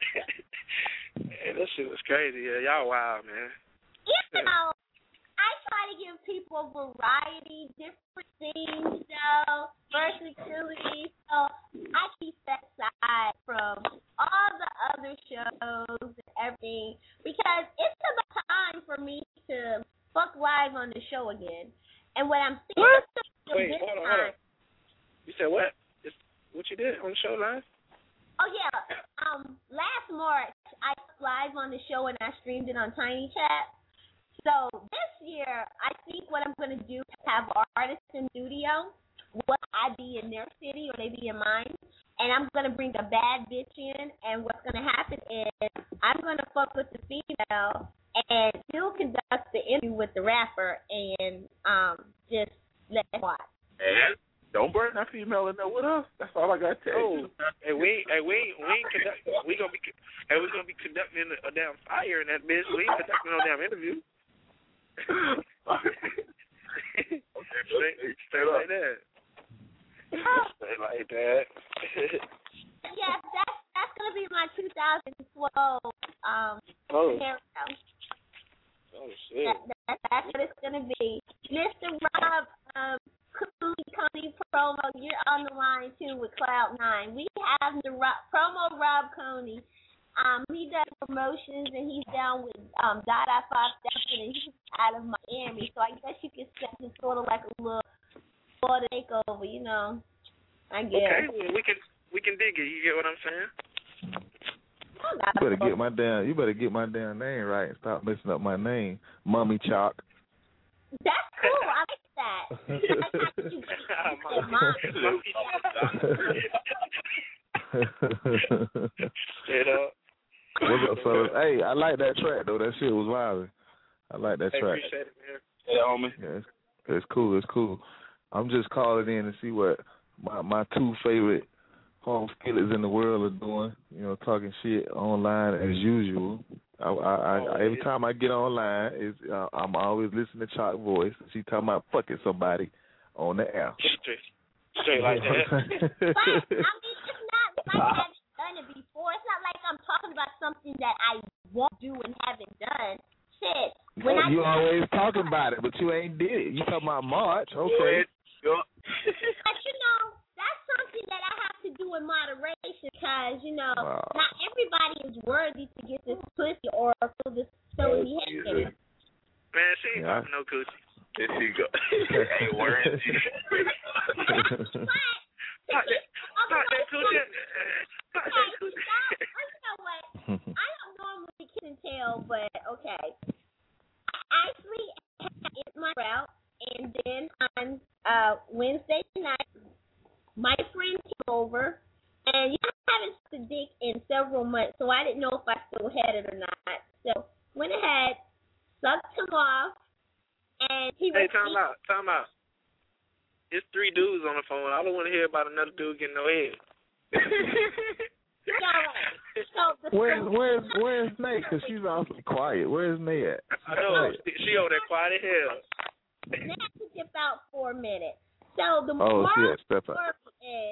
S18: Man, that shit was crazy. Yeah, y'all wild, man.
S14: You know, I try to give people variety, different things, though, versatility. So I keep that aside from all the other shows and everything because it's about time for me to fuck live on the show again. And what I'm thinking
S18: what?
S14: of
S18: Wait,
S14: this
S18: hold on,
S14: time,
S18: hold on. You said what? It's, what you did on the show live?
S14: Oh yeah, um, last March I was live on the show and I streamed it on Tiny Chat. So this year, I think what I'm going to do is have artists in studio, what I be in their city or they be in mine, and I'm going to bring a bad bitch in, and what's going to happen is I'm going to fuck with the female and still conduct the interview with the rapper and um just let them watch.
S17: And don't burn that female in there with us. That's all I got to tell you.
S18: Oh, hey, we, hey, we, we ain't conduct, we gonna be, hey, we gonna be conducting a damn fire in that bitch. We ain't conducting no damn interview.
S17: Okay,
S18: straight, straight like that. Straight like that.
S14: Yes, that's that's gonna be my two thousand twelve um
S18: oh.
S14: scenario.
S18: Oh shit.
S14: That, that, that's what it's gonna be. Mister Rob, um, Cooney Coney promo, you're on the line too with Cloud Nine. We have the Rob, promo Rob Coney. Um, he does promotions and he's down with um Dada Five Steppin' and he's out of Miami. So I guess you could say it's sort of like a little Florida takeover, you know. I guess.
S18: Okay, well, we can we can dig it. You get what I'm saying?
S19: You better get my damn. You better get my damn name right and stop messing up my name, Mommy Chalk.
S14: That's cool. I like that.
S18: Straight up.
S19: What's up, fellas? Hey, I like that track though. That shit was wild. I like that
S18: hey,
S19: track.
S18: Appreciate it, man.
S17: Yeah, homie.
S19: Yeah, it's, it's cool. It's cool. I'm just calling in to see what my my two favorite home skillets in the world are doing. You know, talking shit online as usual. I, I, I every time I get online, is uh, I'm always listening to Chalk voice. She talking about fucking somebody on the air.
S18: Straight, straight like that.
S14: But I mean, it's not like I haven't done it before. It's not like I'm talking about something that I won't do and haven't done. Shit. When
S19: No,
S14: I
S19: you
S14: do-
S19: always talking about it, but you ain't did it. You talking about March, okay?
S14: But you know, that's something that I have to do in moderation because, you know,
S19: Wow.
S14: not everybody is worthy to get this pussy or feel this silly head.
S18: Man, she ain't
S19: Yeah.
S18: popping no coochie.
S17: There she go. Ain't worried.
S18: Pop that, pop that coochie. Pop that
S14: Okay,
S18: coochie.
S14: now, you know what? I don't normally kiss and tell, but okay. I actually hit my route, and then on uh, Wednesday night, my friend came over, and you know, I haven't sucked a dick in several months, so I didn't know if I still had it or not. So went ahead, sucked him off, and he
S18: Hey,
S14: was
S18: time out, time out. It's three dudes on the phone. I don't want to hear about another dude getting no head.
S14: So the
S19: Where's where's where's Nay? Cause she's awfully quiet. Where's Nay at?
S18: I know. She, she over there quiet as hell.
S14: They have to dip out for a minute. So the
S19: Oh, she
S14: moral
S19: had to step out.
S14: story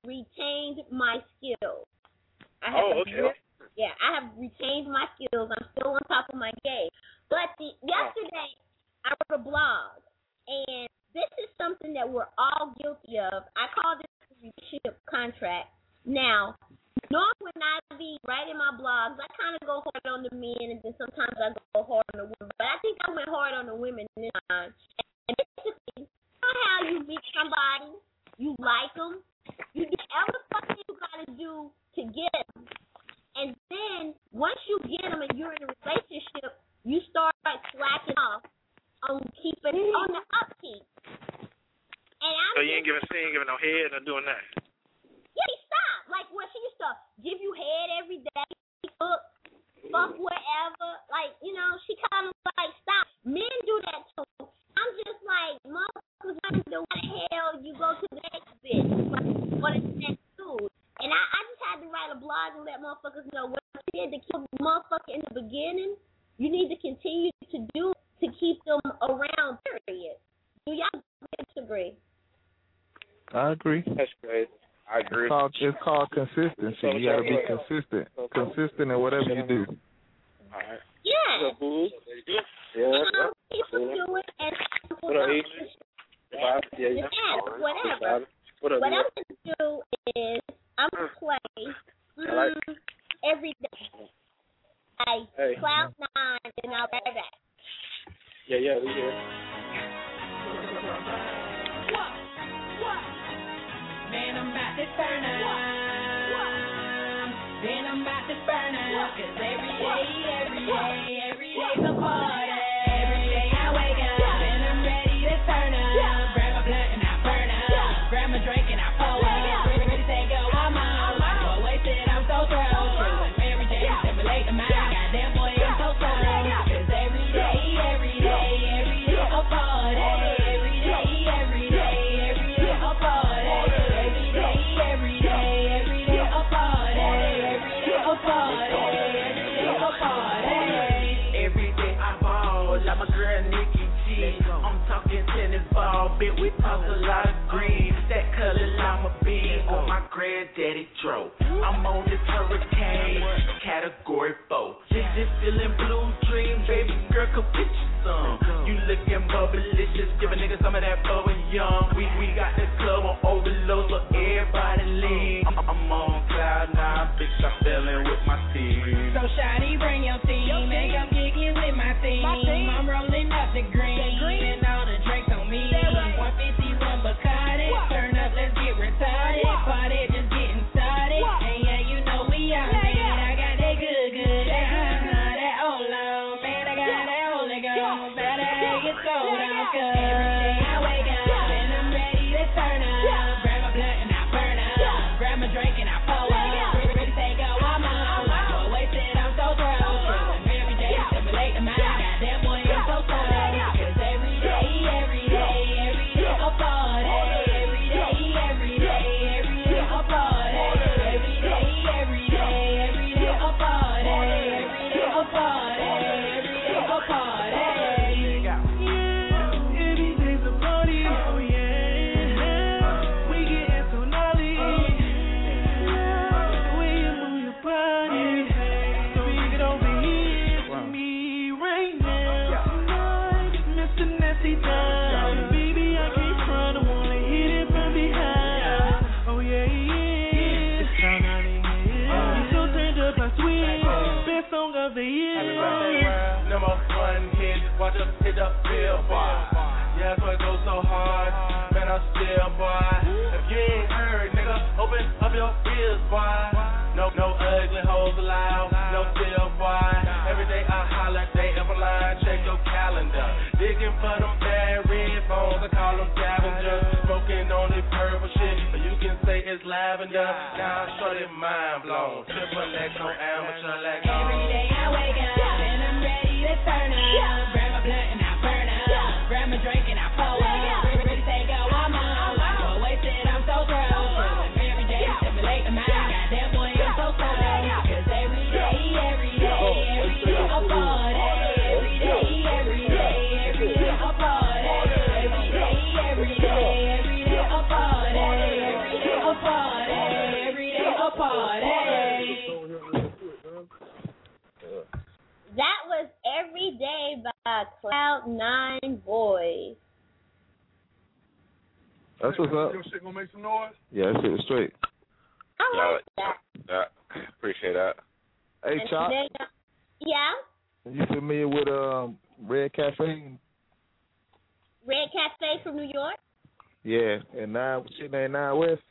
S14: retained my skills. I have
S18: Oh, okay.
S14: re- yeah, I have retained my skills. I'm still on top of my game. But the, yesterday, I wrote a blog, and this is something that we're all guilty of. I call this a relationship contract. Now, normally when I be writing my blogs, I kind of go hard on the men, and then sometimes I go hard on the women. But I think I went hard on the women this time. And basically, you know how you meet somebody, you like them, you do every fucking thing you gotta do to get them. And then, once you get them and you're in a relationship, you start slacking off on keeping, on the upkeep. And I'm
S18: So you ain't giving, she ain't giving no head or doing that.
S14: Yeah, stop. Like, when she used to give you head every day, cook, fuck wherever. Like, you know, she kind of like, stop. Men do that too. I'm just like, motherfuckers, why the hell you go to the next bitch? Like, what is the next dude? And I, I just had to write a blog and let motherfuckers know what you did to keep the motherfucker in the beginning, you need to continue to do to keep them around, period. Do y'all disagree?
S19: I agree.
S18: That's great. I agree.
S19: It's called, it's called consistency.
S18: So
S19: You got to be
S18: yeah.
S19: consistent. Consistent in whatever you do.
S18: All right.
S14: Yeah.
S18: Yeah.
S14: Um, people do it and people
S18: What up,
S14: don't.
S18: Ethan? Yeah, yeah.
S14: Yeah, whatever.
S18: What up,
S14: What
S18: yeah?
S14: I'm going to do is I'm going to play
S18: I like
S14: mm, every day. Like
S18: Hey.
S14: Cloud Nine, and I'll be right back.
S18: Yeah, yeah, we here.
S2: Man, I'm about to turn up. Then I'm about to burn up. Cause every day, every day, every day's a party. Every day I wake up and I'm ready to turn up. Grab a blunt and I burn up. Grab my drink and I pour up. Ready to take a walk, I'm so wasted, I'm so thrown. Every day I stimulate the mind. Goddamn boy, I'm so thrown. Cause every day, every day, every day a party. Every day, every day, every day a party. Every day, every day, every day a party. Every day a party. Every day a party.
S20: Every day I ball, like my girl Nikki G. I'm talking tennis ball, bitch, we talk a lot of green. That color llama bean on my granddaddy drove. I'm on this hurricane, category four. Just, just feeling blue dream, baby girl, come get you some. You looking bubblicious, give a nigga some of that bubble yum. We, we got the club on overload, so everybody lean. I'm, I'm on cloud nine, bitch, I'm feeling with my team.
S2: So shawty, bring your team, make up kicking with my team. I'm rolling up the green, and all the drinks on me. one fifty-one Bacardi, turn up, let's get retarded. Party just getting started, and yeah, you know we out, man. I got that good, good, that hot, hot, that old long, man. I got that Holy Ghost, better get sold out, cause every day I wake up and I'm ready to turn up. Grab my blunt and I burn up, grab my drink and I pour up. Ready to take a walk, I'm so wasted, I'm so thrown. Every day I stimulate the mind, goddamn boy, I'm so thrown. Cause every day, every day, every day a party. Every day, every day, every day a party. Every day, every day, every day a party. Every day a party. Every day a party.
S20: Every day's a party, oh yeah. We getting so gnarly. The way you move your body, so you get over here with me right now. Tonight, Mister Nasty Time, baby, I can't front, I wanna hit it from behind. Oh yeah, yeah. It's time out in here. You so turned up, I swear. Best song of the year. Number one hit, watch us hit the billboard. Yeah, so it goes so hard, man, I'm still, boy. If you ain't heard, nigga, open up your ears, boy. No, no ugly hoes allowed, no still, boy. Every day I holler, they up a line, check your calendar. Digging for them bad red bones, I call them scavengers. Smoking on this purple shit, but you can say it's lavender. Now I'm shorty mind blown. Triple X on amateur, let go.
S2: Every day I wake up and I'm ready to turn up. Grab my blunt and I burn up. Grab my drink and I pour up. Ready to take a walk, I'm so wasted, I'm so thrown. Every day I stimulate the mind, goddamn boy, I'm so thrown. Cause every day, every day, every day a party. Every day, every day, every day a party. Every day, every day, every day a party. Every day a
S20: party. Every day a party.
S14: That was Every Day by Cloud Nine Boys.
S19: That's what's up.
S17: Your shit gonna make some noise?
S19: Yeah, that shit was straight.
S14: I like that.
S17: Yeah, appreciate that.
S19: Hey,
S14: And
S19: Chop,
S14: today, yeah,
S19: you familiar with um Red Cafe?
S14: Red Cafe from New York.
S19: Yeah, and nine shit named Nine West.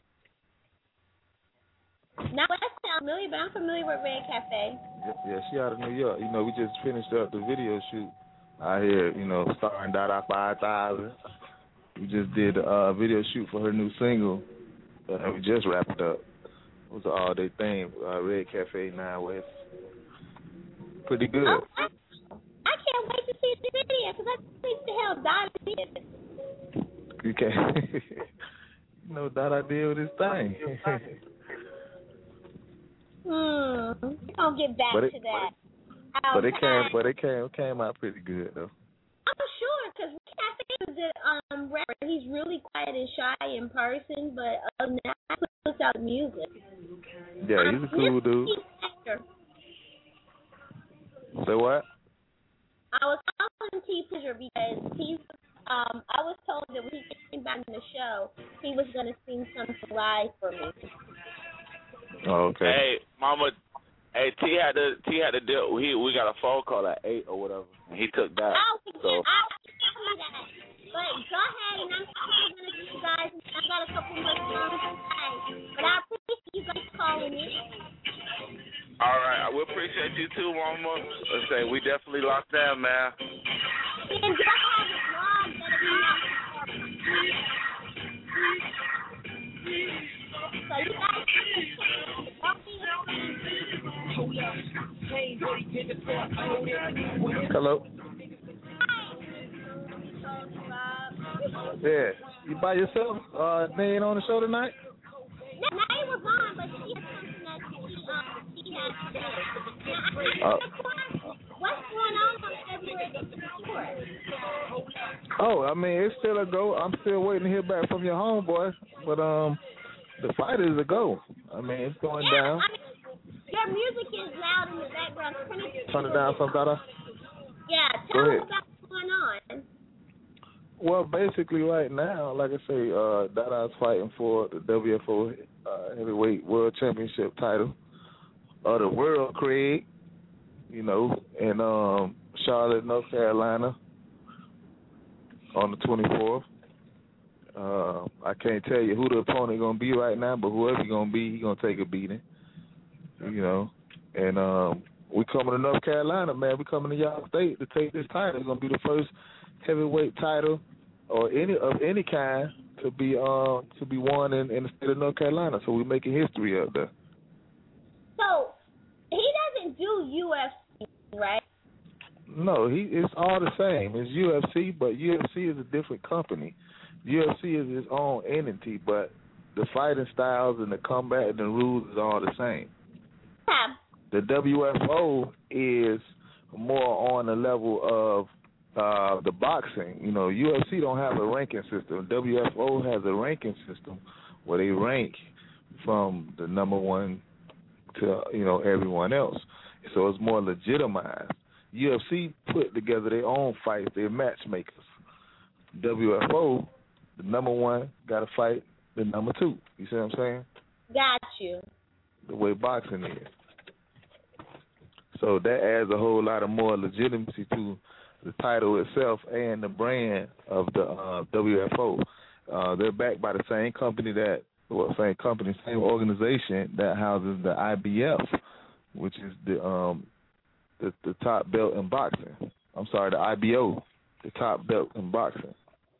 S14: Not West sound familiar, but I'm familiar with Red Cafe.
S19: Yeah, she out of New York. You know, we just finished up the video shoot out here. You know, starring Dada Five Thousand. We just did a uh, video shoot for her new single. Uh, we just wrapped it up. It was an all day thing. Uh, Red Cafe Nine West. Pretty good.
S14: Oh, I, I can't wait to see the video because I think the hell Dada did.
S19: You can't. You know, Dada did with his thing.
S14: Hmm. We're gonna get back
S19: But it-
S14: to that.
S19: But it came,
S14: outside.
S19: but it came, it came out pretty good though.
S14: I'm sure because Cafe is a um rapper. He's really quiet and shy in person, but other than that, he puts out music.
S19: Yeah, he's a cool dude. Say what?
S14: I was calling T Pleasure because he's um I was told that when he came back in the show, he was gonna sing something live for me.
S19: Oh, okay.
S17: Hey, Mama. Hey, T had to T had to deal. We we got a phone call at eight or whatever. And he took that.
S14: Oh, we
S17: So
S14: did. I tell me that. But go ahead, and I'm still gonna do you guys. I got a couple more songs to play, but I appreciate you guys calling me.
S17: all right, we appreciate you too, Mama. Let's say we definitely locked down, man.
S14: And go ahead and vlog that if you're not. So you guys don't be
S19: Hello. Yeah. You by yourself? Uh, they ain't on the show tonight?
S14: No, Nay was on, but she has something that she, um, she has to do. Now, I
S19: Uh,
S14: what's going on on February twenty-fourth?
S19: Oh, I mean, it's still a go. I'm still waiting to hear back from your homeboy, but um, the fight is a go. I mean, it's going
S14: Yeah,
S19: down.
S14: I mean, your music is loud in the background. Turn it
S19: Turn it down some, Dada.
S14: Yeah,
S19: Go
S14: tell
S19: ahead.
S14: us what's going on.
S19: Well, basically, right now, like I say, uh, Dada's fighting for the W F O uh, Heavyweight World Championship title of the world, Craig. You know, in um, Charlotte, North Carolina, on the twenty-fourth. Uh, I can't tell you who the opponent gonna be right now, but whoever he gonna be, he gonna take a beating. You know, and um, we coming to North Carolina, man. We coming to y'all state to take this title. It's gonna be the first heavyweight title or any of any kind to be um to be won in, in the state of North Carolina. So we're making history up there.
S14: So, he doesn't do U F C, right?
S19: No, he it's all the same. It's U F C, but U F C is a different company. U F C is its own entity, but the fighting styles and the combat and the rules is all the same.
S14: Yeah.
S19: The W F O is more on the level of uh, the boxing. You know, U F C don't have a ranking system. W F O has a ranking system where they rank from the number one to, you know, everyone else. So it's more legitimized. U F C put together their own fights. They're matchmakers. W F O, the number one, got to fight the number two. You see what I'm saying?
S14: Got you.
S19: The way boxing is. So that adds a whole lot of more legitimacy to the title itself and the brand of the uh, W F O. Uh, they're backed by the same company that, well, same company, same organization that houses the I B F, which is the um the, the top belt in boxing. I'm sorry, the I B O, the top belt in boxing.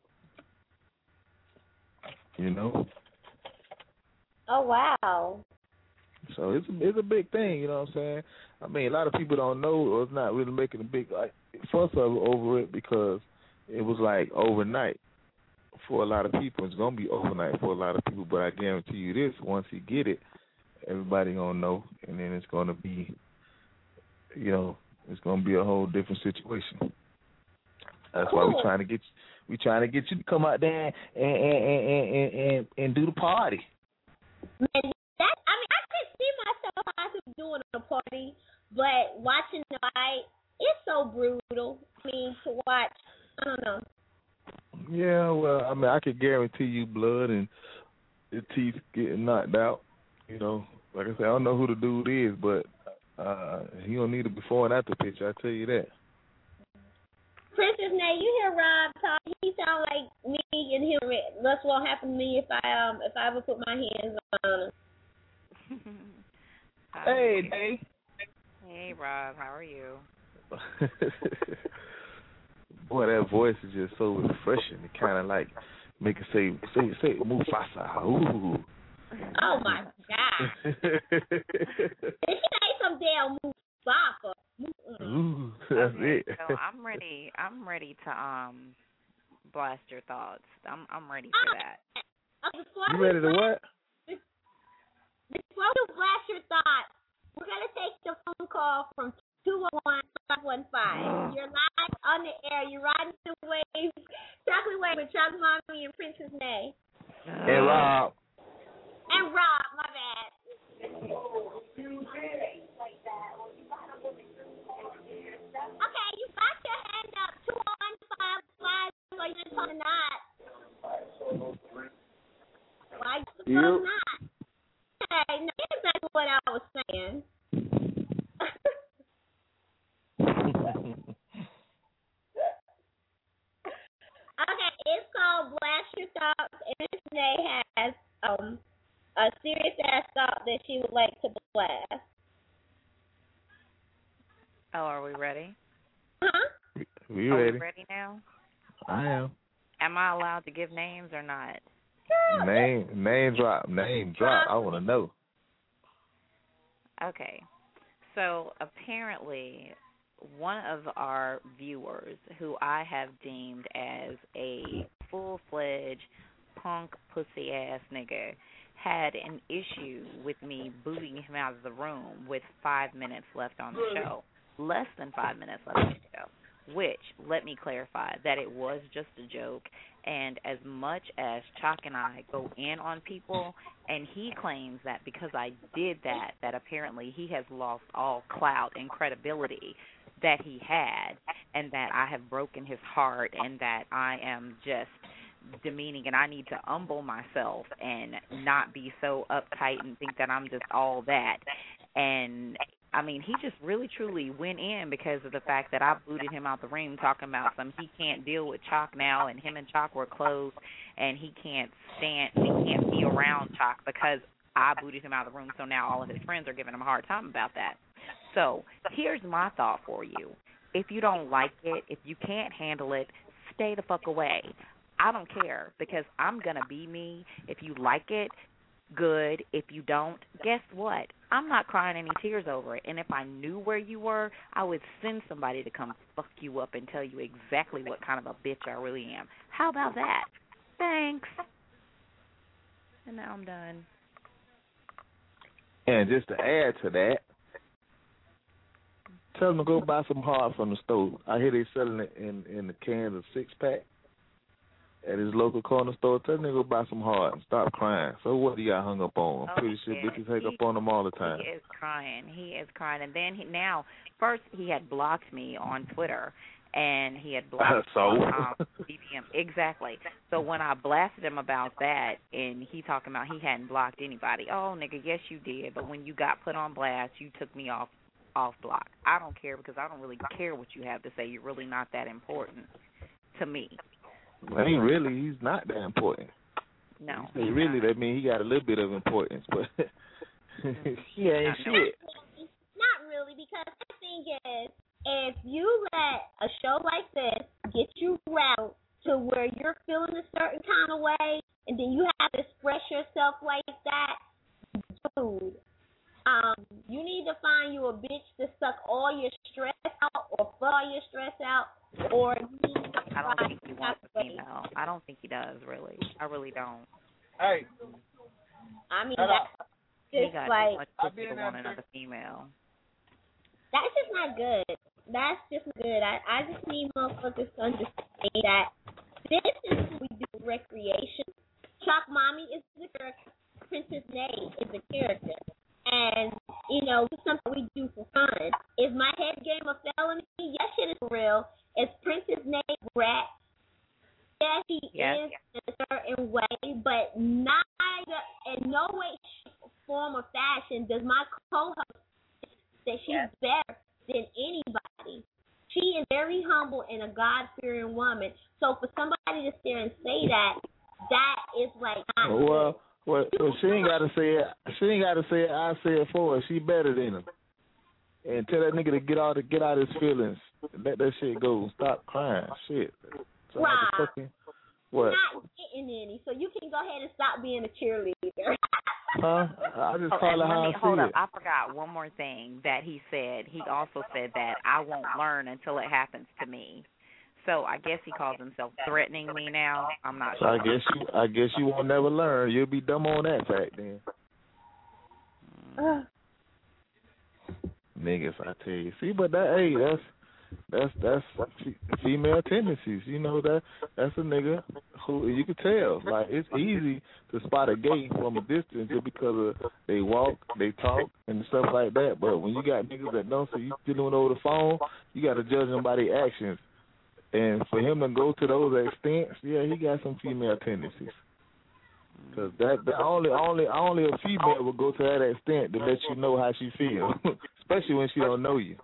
S19: You know.
S14: Oh, wow.
S19: So it's a, it's a big thing, you know what I'm saying? I mean, a lot of people don't know or it's not really making a big like fuss of over it because it was like overnight for a lot of people. It's gonna be overnight for a lot of people, but I guarantee you this: once you get it, everybody gonna know, and then it's gonna be, you know, it's gonna be a whole different situation. That's
S14: cool.
S19: why we're trying to get you, we trying to get you to come out there and and and and, and, and do the party.
S14: Man, that I mean, I could see myself possibly doing a party, but watching the fight, it's so brutal. I mean, to watch, I don't know.
S19: Yeah, well, I mean, I could guarantee you blood and your teeth getting knocked out. You know, like I said, I don't know who the dude is, but uh, he don't need a before and after picture. I tell you that.
S14: Princess Nay, you hear Rob talk? He sound like me and him. That's what happen to me if I um if I ever put my hands on him.
S19: Hey, Dave.
S21: Hey, Rob. How are you?
S19: Boy, that voice is just so refreshing. It kind of like make it say, say, say, Mufasa. Ooh.
S14: Oh my God! Did she say some damn Mufasa?
S19: Ooh, that's
S21: okay,
S19: it.
S21: So I'm ready. I'm ready to um blast your thoughts. I'm I'm ready for that.
S14: Uh,
S19: you ready to what?
S14: Before we blast your thoughts, we're gonna take the phone call from two one one, five one five. You're live on the air. You're riding the waves. Chocolate Wave with Chuck Mommy and Princess Nay.
S19: And Rob.
S14: And Rob, my bad. Okay, you got your hand up. Two one five five. So you just told not. Why you supposed not? Okay, now here's exactly what I was saying. Okay, it's called Blast Your Thoughts, and Miss Nay has um a serious ass thought that she would like to blast.
S21: Oh, are we ready?
S14: Huh?
S19: We
S21: are
S19: ready?
S21: we ready now?
S19: I am.
S21: Am I allowed to give names or not?
S19: Name, name drop, name drop. I want to know.
S21: Okay. So apparently, one of our viewers, who I have deemed as a full-fledged punk pussy ass nigga, had an issue with me booting him out of the room with five minutes left on the show. Less than five minutes left on the show. Which, let me clarify, that it was just a joke, and as much as Chalk and I go in on people, and he claims that because I did that, that apparently he has lost all clout and credibility that he had, and that I have broken his heart, and that I am just demeaning, and I need to humble myself and not be so uptight and think that I'm just all that. And I mean, he just really, truly went in because of the fact that I booted him out the ring talking about some he can't deal with Chalk now, and him and Chalk were close, and he can't stand, he can't be around Chalk because I booted him out of the room, so now all of his friends are giving him a hard time about that. So here's my thought for you. If you don't like it, if you can't handle it, stay the fuck away. I don't care because I'm going to be me. If you like it, good. If you don't, guess what? I'm not crying any tears over it. And if I knew where you were, I would send somebody to come fuck you up and tell you exactly what kind of a bitch I really am. How about that? Thanks. And now I'm done.
S19: And just to add to that, tell them to go buy some hard from the store. I hear they selling it in, in the cans of six pack at his local corner store. Tell them to go buy some hard and stop crying. So what do you got hung up on? I'm
S21: oh,
S19: pretty sure
S21: yeah.
S19: bitches hang
S21: he,
S19: up on them all the time.
S21: He is crying. He is crying. And then he, now, first he had blocked me on Twitter. And he had blocked
S19: so
S21: um, B B M. Exactly. So when I blasted him about that, and he talking about he hadn't blocked anybody. Oh, nigga, yes you did. But when you got put on blast, you took me off off block. I don't care because I don't really care what you have to say. You're really not that important to me.
S19: Well, he really, he's not that important.
S21: No.
S19: He really, that mean he got a little bit of importance, but he ain't shit.
S14: Not really, because the thing is, if you let a show like this get you riled to where you're feeling a certain kind of way, and then you have to express yourself like that, dude, um, you need to find you a bitch to suck all your stress out, or fuck all your stress out, or you need to
S21: I don't think he wants a female. I don't think he does, really. I really don't.
S19: Hey.
S14: I mean, that's
S21: he
S14: just
S21: got
S14: like...
S21: much pussy to want another female.
S14: That's just not good. That's just not good. I, I just need motherfuckers to understand that this is what we do recreation. Chalk Mommy is the girl. Princess Nay is a character. And, you know, it's something we do for fun. Is my head game a felony? Yes, shit is real. Is Princess Nay rat? Yes, she
S21: yes.
S14: is in a certain way, but neither, in no way, form, or fashion does my co-host that she's yes. better than anybody. She is very humble and a God-fearing woman. So for somebody to stare and say that, that is like not
S19: well, well, well, she ain't gotta say it. She ain't gotta say it. I say it for her. She better than him. And tell that nigga to get out, get out his feelings. Let that shit go. Stop crying. Shit. So
S14: wow.
S19: fucking, what?
S14: Not getting any. So you can go ahead and stop being a cheerleader.
S19: Huh? I just
S21: oh,
S19: call it how
S21: me,
S19: I see
S21: hold
S19: it.
S21: up. I forgot one more thing that he said. He also said that I won't learn until it happens to me. So I guess he calls himself threatening me now. I'm not
S19: so
S21: sure.
S19: I guess you I guess you won't never learn. You'll be dumb on that fact then.
S14: Uh.
S19: Niggas, I tell you. See, but that hey, that's that's that's female tendencies. You know that that's a nigga who you can tell. Like it's easy to spot a gay from a distance just because of they walk, they talk, and stuff like that. But when you got niggas that don't, so you dealing with over the phone, you got to judge them by their actions. And for him to go to those extents, yeah, he got some female tendencies. Cause that the only only only a female will go to that extent to let you know how she feels, especially when she don't know you.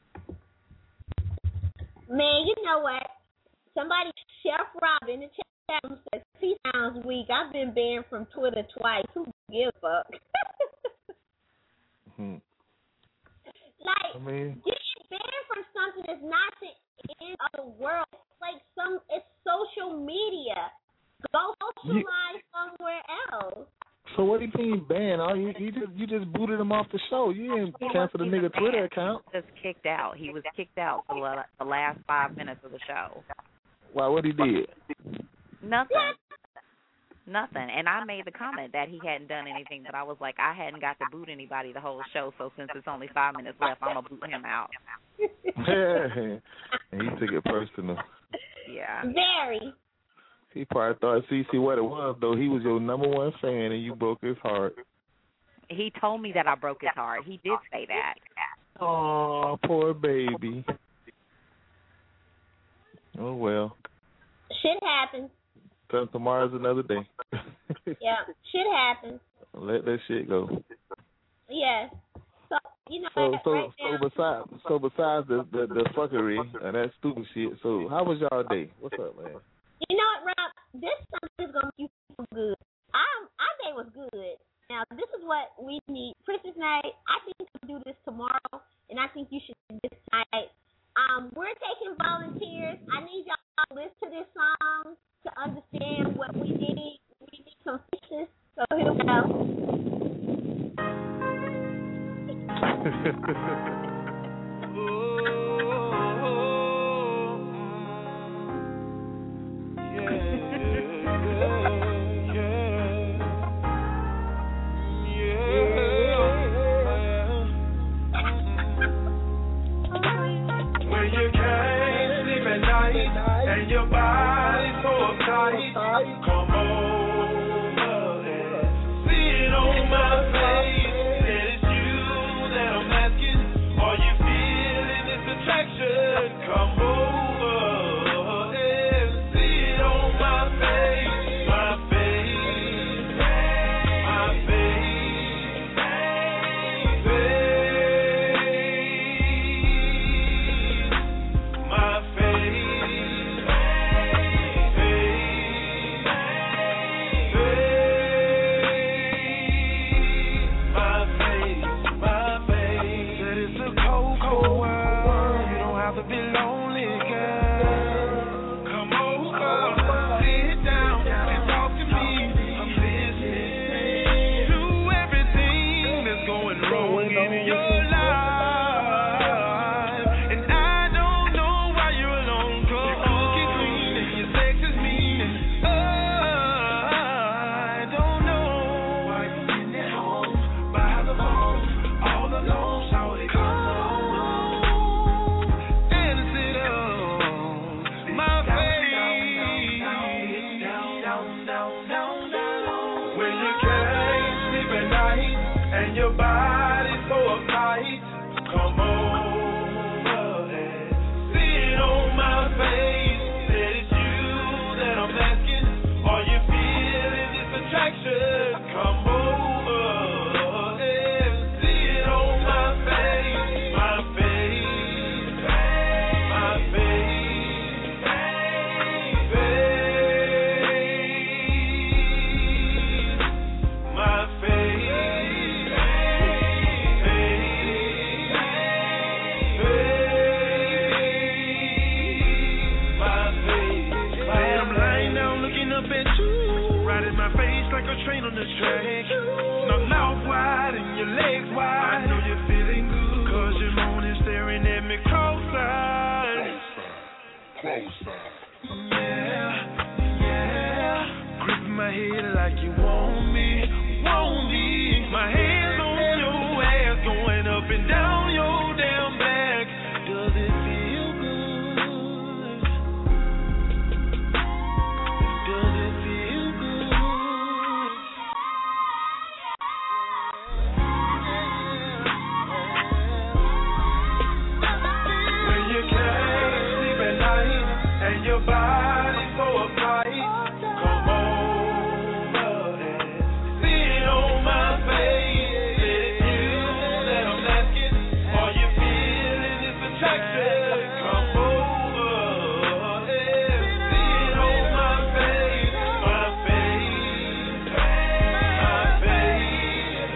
S14: Man, you know what? Somebody, Chef Rob in the chat room says he sounds weak. I've been banned from Twitter twice. Who gives a fuck?
S19: hmm.
S14: Like,
S19: I mean,
S14: getting banned from something is not the end of the world. It's like some, it's social media. Go socialize you, somewhere else.
S19: So what do you mean banned? Oh, you, you just you just booted him off the show. You didn't cancel the nigga Twitter account.
S21: He was kicked out. He was kicked out for the last five minutes of the show.
S19: Why? What he did?
S21: Nothing. Nothing. And I made the comment that he hadn't done anything, but I was like, I hadn't got to boot anybody the whole show, so since it's only five minutes left, I'm going to boot him out.
S19: And he took it personal.
S21: Yeah.
S14: Very.
S19: He probably thought, see, see what it was, though. He was your number one fan, and you broke his heart.
S21: He told me that I broke his heart. He did say that.
S19: Oh, poor baby. Oh, well.
S14: Shit happens.
S19: So tomorrow's another day.
S14: Yeah, shit happens.
S19: Let that shit go.
S14: Yes. So, you know,
S19: so so
S14: right
S19: so
S14: now,
S19: besides so besides the, the the fuckery and that stupid shit. So how was y'all day? What's up, man?
S14: You know what, Rob? This song is gonna make you feel good. Um, our day was good. Now this is what we need. Princess Night, I think we'll do this tomorrow, and I think you should do this tonight. Um, we're taking volunteers. I need y'all to listen to this song to understand what we need. We need some fixes. So here we
S20: and your body's so uptight. Come over and sit on my face. Said it's you that I'm asking. Are you feeling this attraction? Come over and sit on my face, my face, my face, face, my face. When you came and your body's so uptight. Come over and see it on my face. Said it's you that I'm asking. Are you feeling this attraction? Come over and see it on my face, my face, my face, face, my face. Like a train on the track. Now mouth wide and your legs wide. I know you're feeling good, cause you're moaning, staring at me cross-eyed. Cross-eyed. Yeah, yeah. Gripping my head like you want me, want me. My hands on your ass, going up and down your damn back. Does it feel good? Does it feel good? And your body's so uptight. Come over and see it on my face. It's you that I'm asking. Are you feeling this attraction? Come over and see it on my face, my face, my face,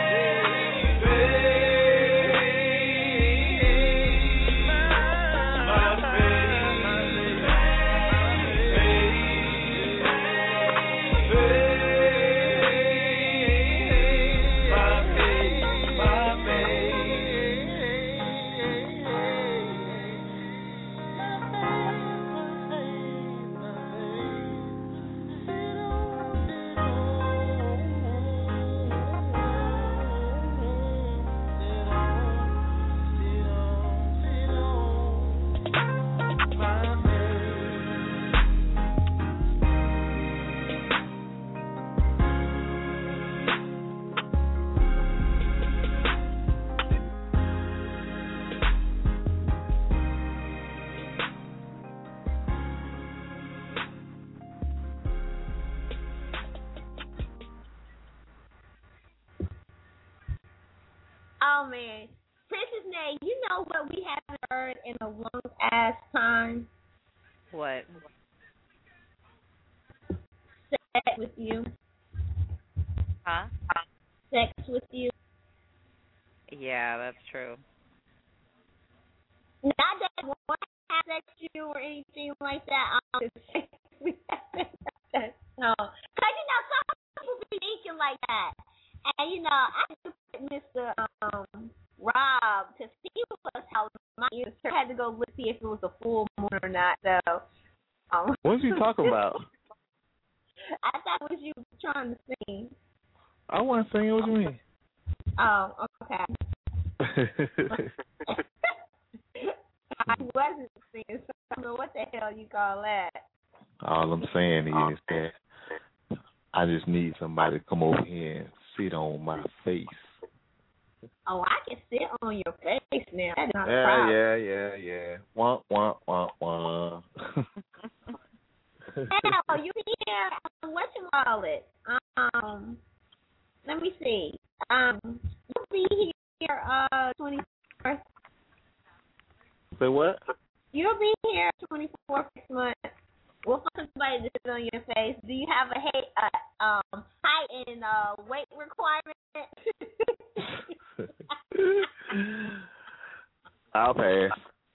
S20: my face.
S14: Oh man, Princess Nay, you know what we haven't heard in a long ass time?
S21: What?
S14: Sex with you.
S21: Huh?
S14: Sex with you.
S21: Yeah, that's true.
S14: Not that one have sex with you or anything like that. Um, we haven't heard that. No, cause you know some people be thinking like that, and you know I just put Mister Um, Rob to see us how my ears hurt. I had to go look see if it was a full moon or not. So, um,
S19: What's he talking about?
S14: I thought it was you trying to sing.
S19: I wasn't singing. What you mean?
S14: Oh, okay. I wasn't singing, so I don't know what the hell you call that.
S19: All I'm saying is that I just need somebody to come over here and sit on my face.
S14: Oh, I can sit on your face now. That's not a
S19: Yeah,
S14: problem.
S19: yeah, yeah, yeah. Wah, wah, wah, wah.
S14: Hell, you here? Um, what you call it? Um, let me see. Um, you'll be here uh twenty-fourth.
S19: Say what?
S14: You'll be here twenty-fourth next month. We'll find somebody to sit on your face. Do you have a height, uh, um, height and uh, weight requirement?
S19: I'll pass.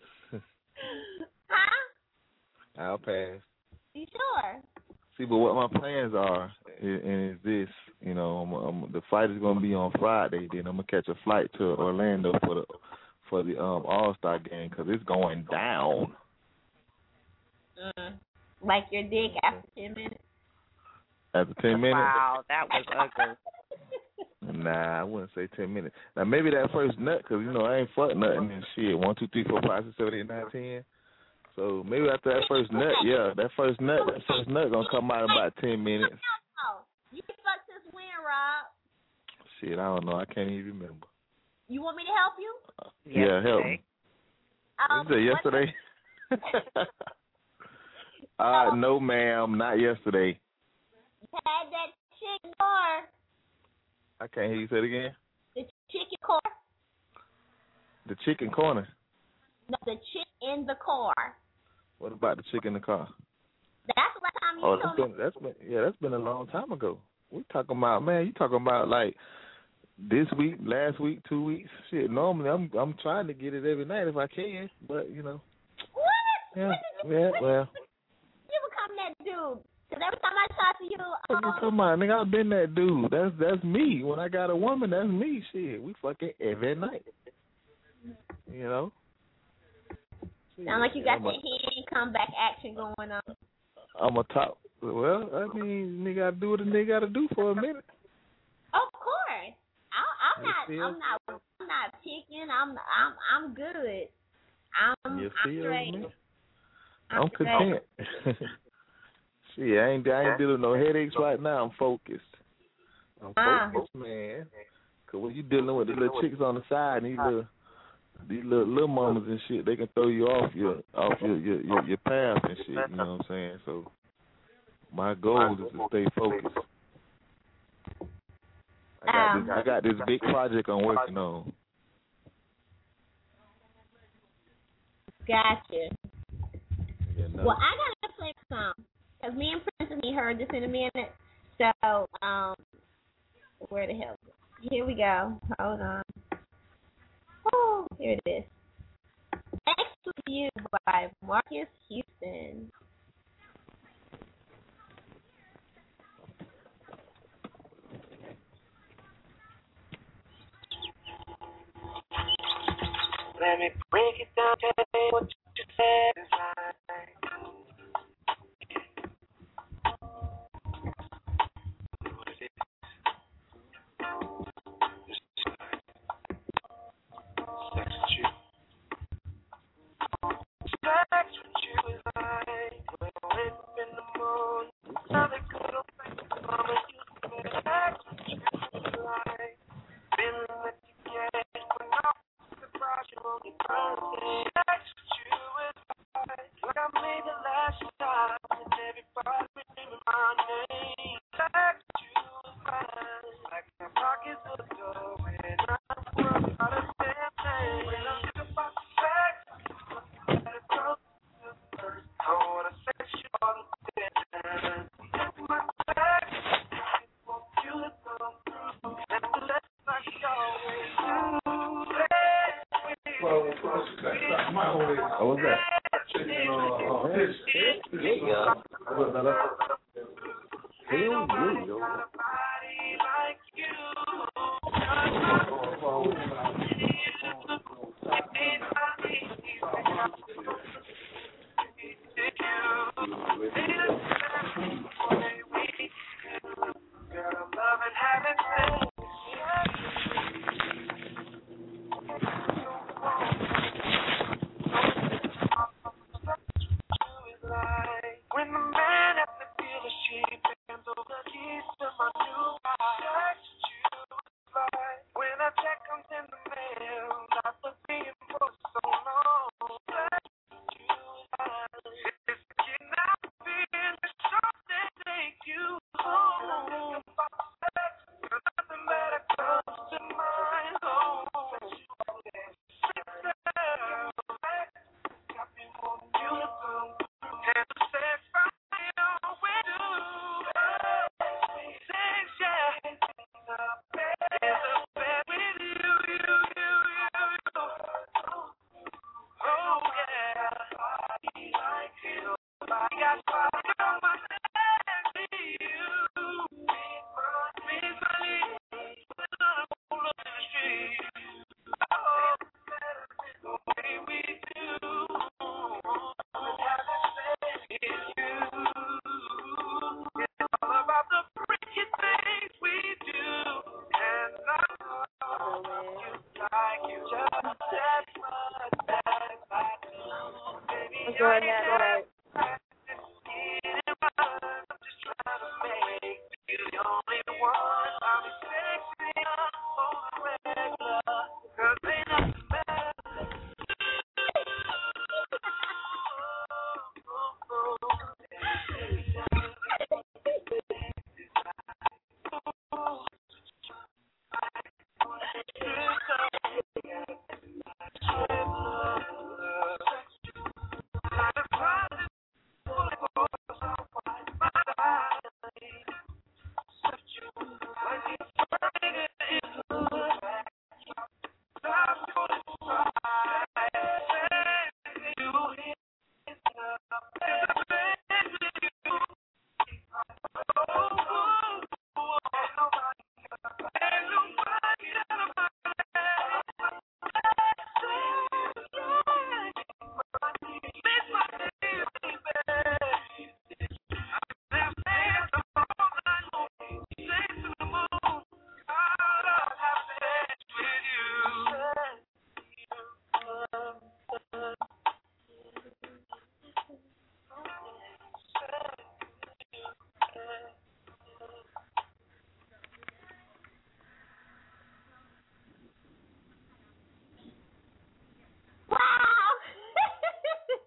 S14: Huh?
S19: I'll pass.
S14: You sure?
S19: See, but what my plans are, is, and is this, you know, I'm, I'm, the fight is going to be on Friday. Then I'm gonna catch a flight to Orlando for the for the um, All Star game because it's going down.
S14: Mm. Like your dick after ten minutes.
S19: After ten minutes.
S21: Wow, that was ugly.
S19: Nah, I wouldn't say ten minutes. Now maybe that first nut, because you know I ain't fuck nothing and shit. One, two, three, four, five, six, seven, eight, nine, ten. So maybe after that first nut, yeah, that first nut, that first nut gonna come out in about ten minutes.
S14: No, you fucked this when, Rob?
S19: Shit, I don't know. I can't even remember.
S14: You want me to help you?
S19: Uh, yeah, help me.
S14: Um,
S19: Is it yesterday? uh, no, ma'am, not yesterday.
S14: Had that chicken car.
S19: I can't hear you say it again.
S14: The chicken car.
S19: The chicken corner.
S14: No, the chick in the car.
S19: What about the chick in the car?
S14: That's the last time you
S19: Oh,
S14: told
S19: that's
S14: me.
S19: been, that's been yeah, that's been a long time ago. We talking about man, you talking about like this week, last week, two weeks. Shit, normally I'm I'm trying to get it every night if I can, but you know.
S14: What?
S19: Yeah,
S14: When
S19: yeah,
S14: when
S19: well.
S14: you become that dude? Because every time I talk to you,
S19: What you
S14: um,
S19: talking about, nigga? I've been that dude. That's that's me. When I got a woman, that's me. Shit, we fucking every night. You know.
S14: sound like you got
S19: I'm
S14: the
S19: a,
S14: hand comeback action going on.
S19: I'm a top. Well, I mean, nigga gotta do what a nigga gotta do for a minute.
S14: Of course. I, I'm
S19: You
S14: not.
S19: feel?
S14: I'm not. I'm not picking. I'm. I'm. I'm good. I'm.
S19: You
S14: I'm
S19: feel
S14: straight.
S19: me?
S14: I'm
S19: I'm content. Shit, I ain't I ain't dealing with no headaches right now. I'm focused. I'm
S14: Ah.
S19: focused, man. Cause when you dealing with the little chicks on the side, and these little these little little mamas and shit, they can throw you off your off your your your, your path and shit. You know what I'm saying? So my goal is to stay focused. I got
S14: Um,
S19: this I got this big project I'm working on.
S14: Gotcha.
S19: You know?
S14: Well, I gotta play some because me and Prince and me heard this in a minute. So, um, where the hell? Here we go. Hold on. Oh, here it is. Next to You by Marcus Houston.
S2: Let me break it down, tell me what you said is right. Sex with you. Sex with you is like when I wake up in the morning. Another good old thing, mama, you said sex with you is like feeling that you get when I'm surprised you won't get burned. Sex with you is like like I made the last time and everybody remember my name. Sex with you is like like my pockets full of dough and I'm worth out of damn thing. When I think about sex, I wanna sex you all the time. My sex, want you to come through and to let like you always do.
S19: Oh, what's that? Oh, yeah. What's that? Hell yeah, yo.
S2: When the man at the dealership hands over the keys to my new ride, when a check comes in the mail, after being for so long, it's kidnapping, the shot that take you home. Nothing better comes to mind. Oh,
S15: What's going on,
S2: the only one. I'll be sexy.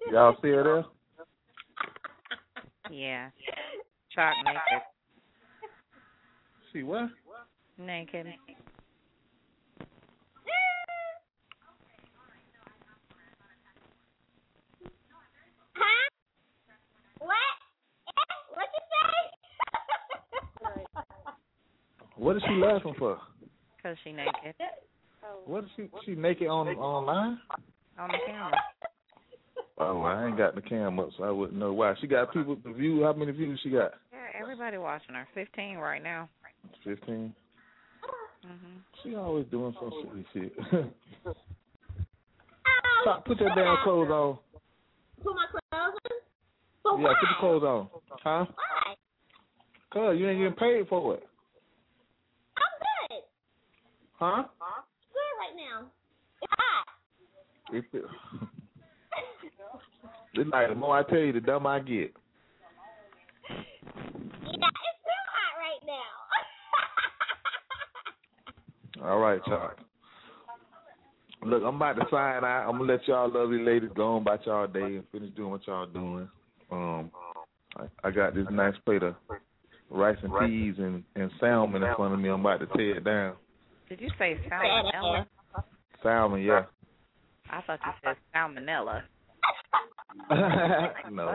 S19: Y'all still there?
S21: Yeah. Chalk naked.
S19: See what?
S21: Naked.
S14: Huh? What? What you say?
S19: What is she laughing for?
S21: Because she naked.
S19: What is she? She naked on online?
S21: On the camera.
S19: Oh, I ain't got the cam up, so I wouldn't know why. She got people to view. How many views she got?
S21: Yeah, everybody watching her. Fifteen right now.
S19: Fifteen.
S21: Mhm.
S19: She always doing some silly shit. Stop, put your damn clothes on.
S14: Put my clothes on? For
S19: Yeah,
S14: what?
S19: put your clothes on. Huh?
S14: Why?
S19: Cause you ain't getting paid for it.
S14: I'm good.
S19: Huh?
S14: Good right now. It's hot.
S19: It's it. This night, the more I tell you, the dumber I get.
S14: Yeah, it's real hot right now.
S19: All right, y'all. Look, I'm about to sign out. I'm gonna let y'all lovely ladies go on about y'all day and finish doing what y'all doing. Um, I, I got this nice plate of rice and peas and, and salmon in front of me. I'm about to tear it down.
S21: Did you say salmonella?
S19: Salmon, yeah.
S21: I thought you said salmonella.
S19: No.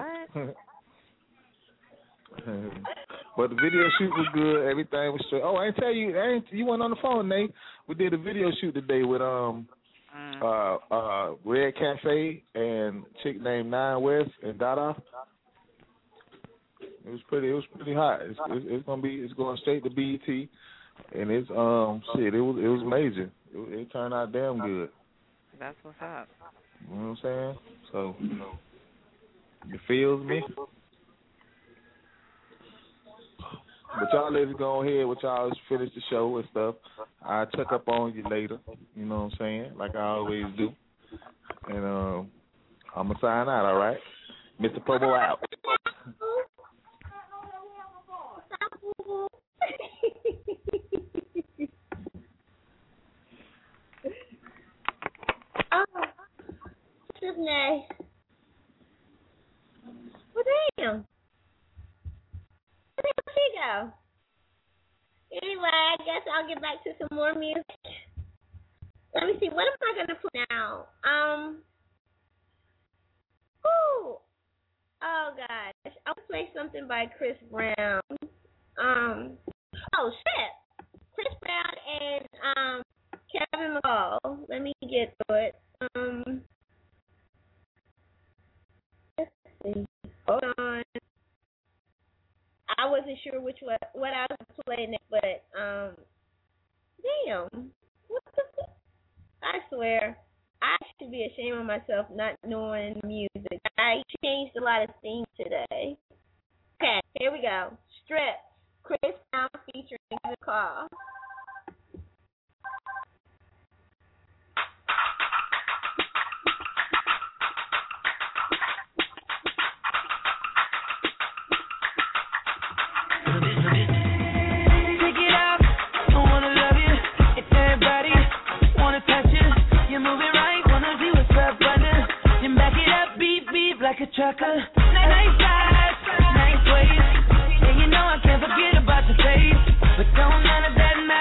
S19: But the video shoot was good. Everything was straight. Oh, I ain't tell you. I ain't, you weren't on the phone, Nate. We did a video shoot today with um
S21: mm.
S19: uh uh Red Cafe and chick named Nine West and Dada. It was pretty. It was pretty hot. It's, it's, it's gonna be. It's going straight to B E T, and it's um shit. It was it was major. It, it turned out damn good.
S21: That's what's up.
S19: You know what I'm saying? So, it feels me. But y'all ladies go ahead with y'all finish the show and stuff. I'll check up on you later. You know what I'm saying? Like I always do. And um, I'm going to sign out, all right? Mister Pobo out.
S14: Oh, what's his name? Well, damn. Where did she go? Anyway, I guess I'll get back to some more music. Let me see. What am I going to play now? Um. Ooh. Oh, gosh. I'll play something by Chris Brown. Um. Oh, shit. Chris Brown and um Kevin McCall. Let me get to it. Um. Let's see. Hold on. I wasn't sure which what what I was playing next, but um, damn, what the fuck? I swear, I should be ashamed of myself not knowing music. I changed a lot of things today. Okay, here we go. Strip, Chris Brown featuring The Call.
S20: Like a trucker, nice eyes, nice ways, and you know I can't forget about your face, but don't none of that matter.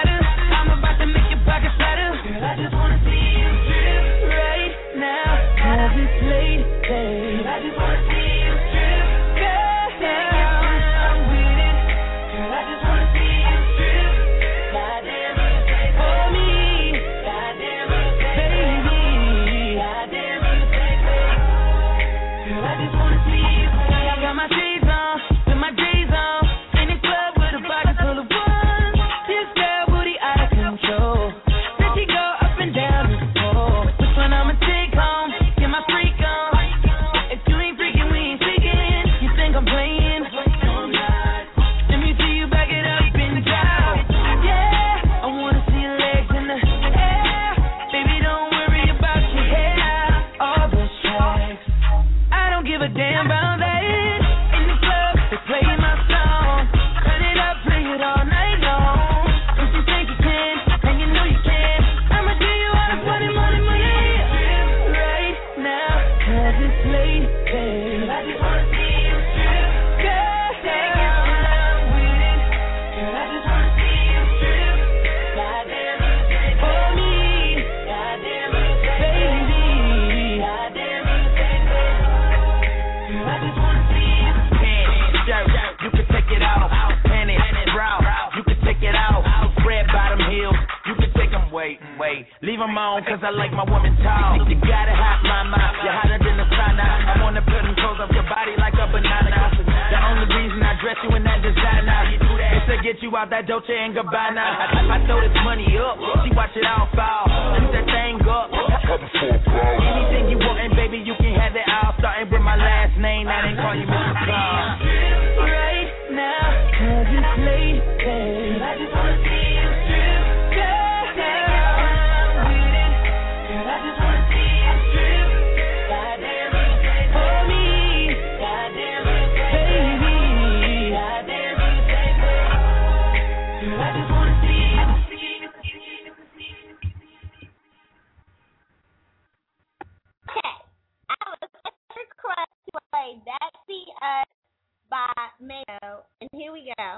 S1: Hey, leave them on, cause I like my woman tall. You gotta have my mouth, you're hotter than the sauna. I wanna put them clothes up your body like a banana. The only reason I dress you in that designer is to get you out that Dolce and Gabbana. I, I, I throw this money up, she watch it all fall. Shoot that thing up. Anything you want, and baby, you can have it all. Starting with my last name, I didn't call you Mister Claus.
S2: Right now, cause it's late, babe. I just wanna see you strip, girl. I'm with it, girl. I just wanna see you strip. Goddamn, you say for me. Goddamn, you say baby. Goddamn, you say baby. Girl, I just wanna see you. Okay, I was request to play That Be Us by Mayo, and here we go.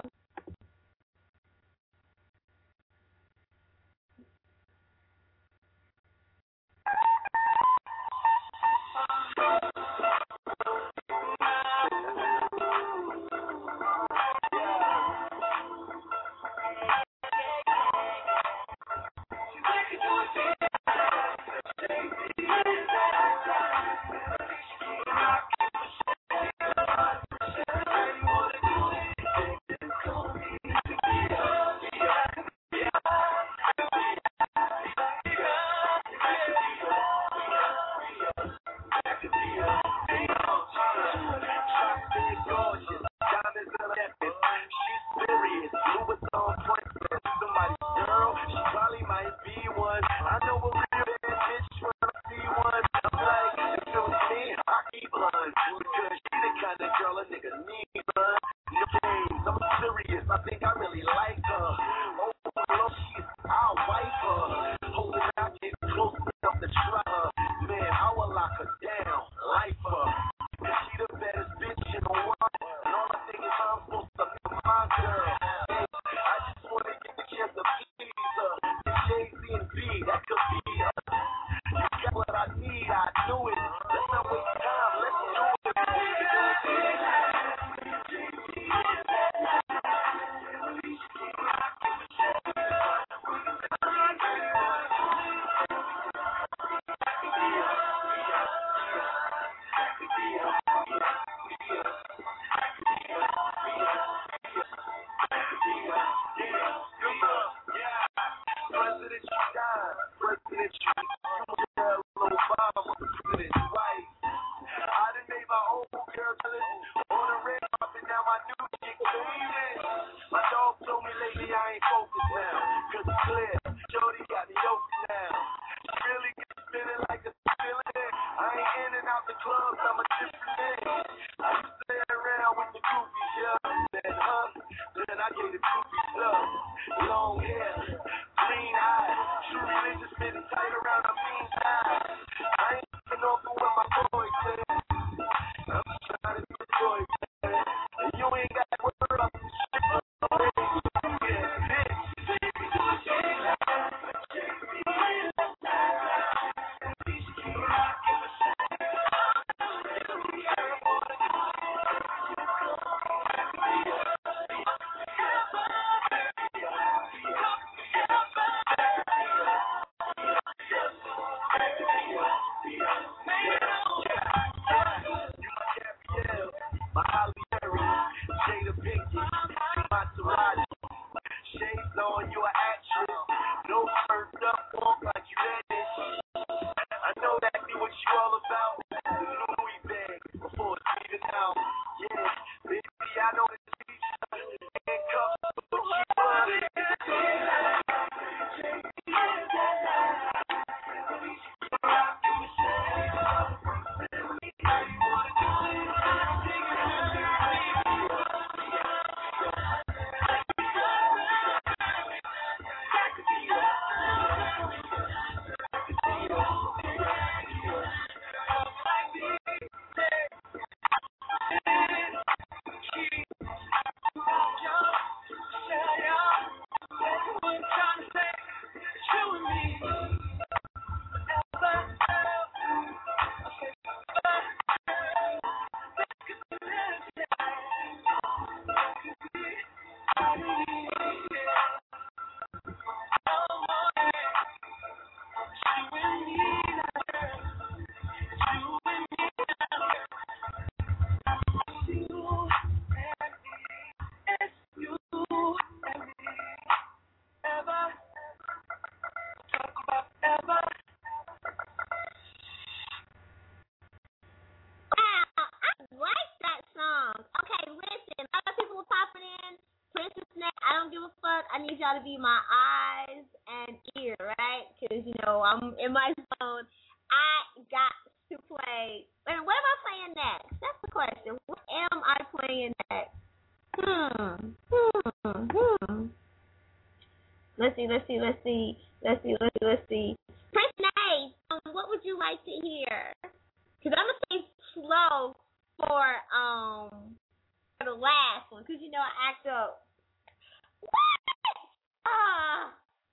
S14: y'all to be my eyes and ear, right? Because, you know, I'm in my zone. I got to play. And what am I playing next? That's the question. What am I playing next? Hmm. Hmm. Hmm. Let's see, let's see, let's see, let's see, let's see, let's see. Prince Nate, um, what would you like to hear? Because I'm going to stay slow for um for the last one, because, you know, I act up. What? Ah.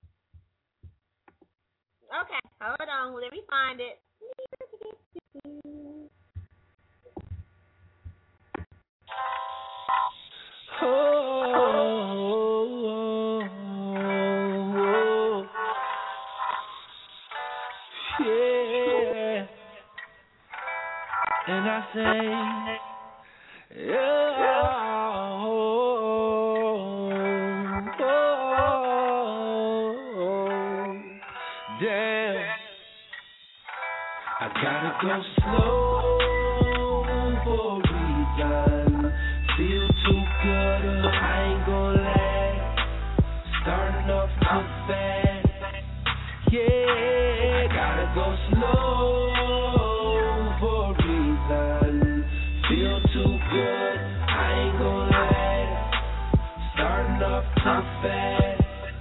S14: Okay, hold on. Let me find it.
S20: Oh, oh, oh, yeah. And I say, yeah, oh, oh, damn. I gotta go slow for a reason. Feel too good, I ain't gon' lie. Starting off too fast. Yeah, gotta go slow for a reason. Feel too good, I ain't gon' lie. Starting off too fast.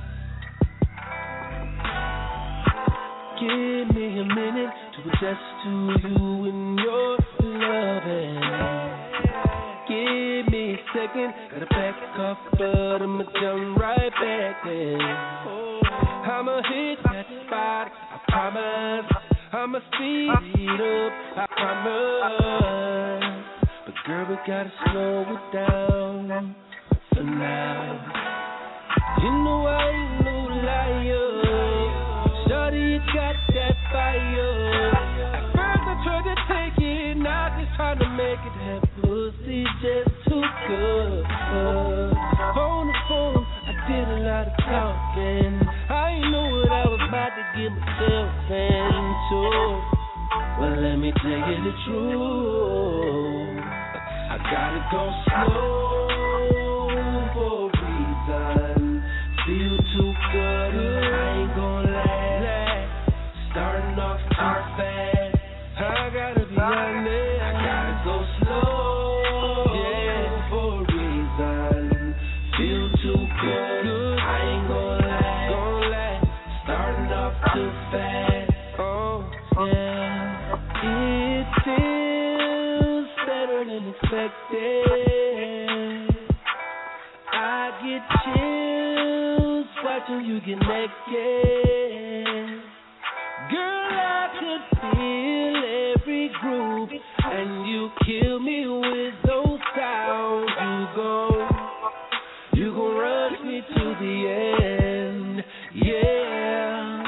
S20: Give me a minute to adjust to you and your loving. Give me a second, gotta back off, but I'ma jump right back in. I'ma hit that spot, I promise. I'ma speed it up, I promise. But girl, we gotta slow it down for now. You know I ain't no liar. Shawty, you got that fire. At first I tried to take it, now just trying to make it happen. Pussy just too good. On the phone, I did a lot of talking. I ain't know what I was about to get myself into. Well, let me tell you the truth. I gotta go slow for a reason. Feel too good, I ain't gon' lie. Starting off too fast, I gotta be honest. I gotta go slow, yeah, for a reason. Feel too good, I ain't gon' lie. Gon' lie. Starting off too fast, oh yeah. It feels better than expected. I get chills watching you get naked. Girl, I could feel every groove, and you kill me with those sounds. You go, you gon' rush me to the end, yeah.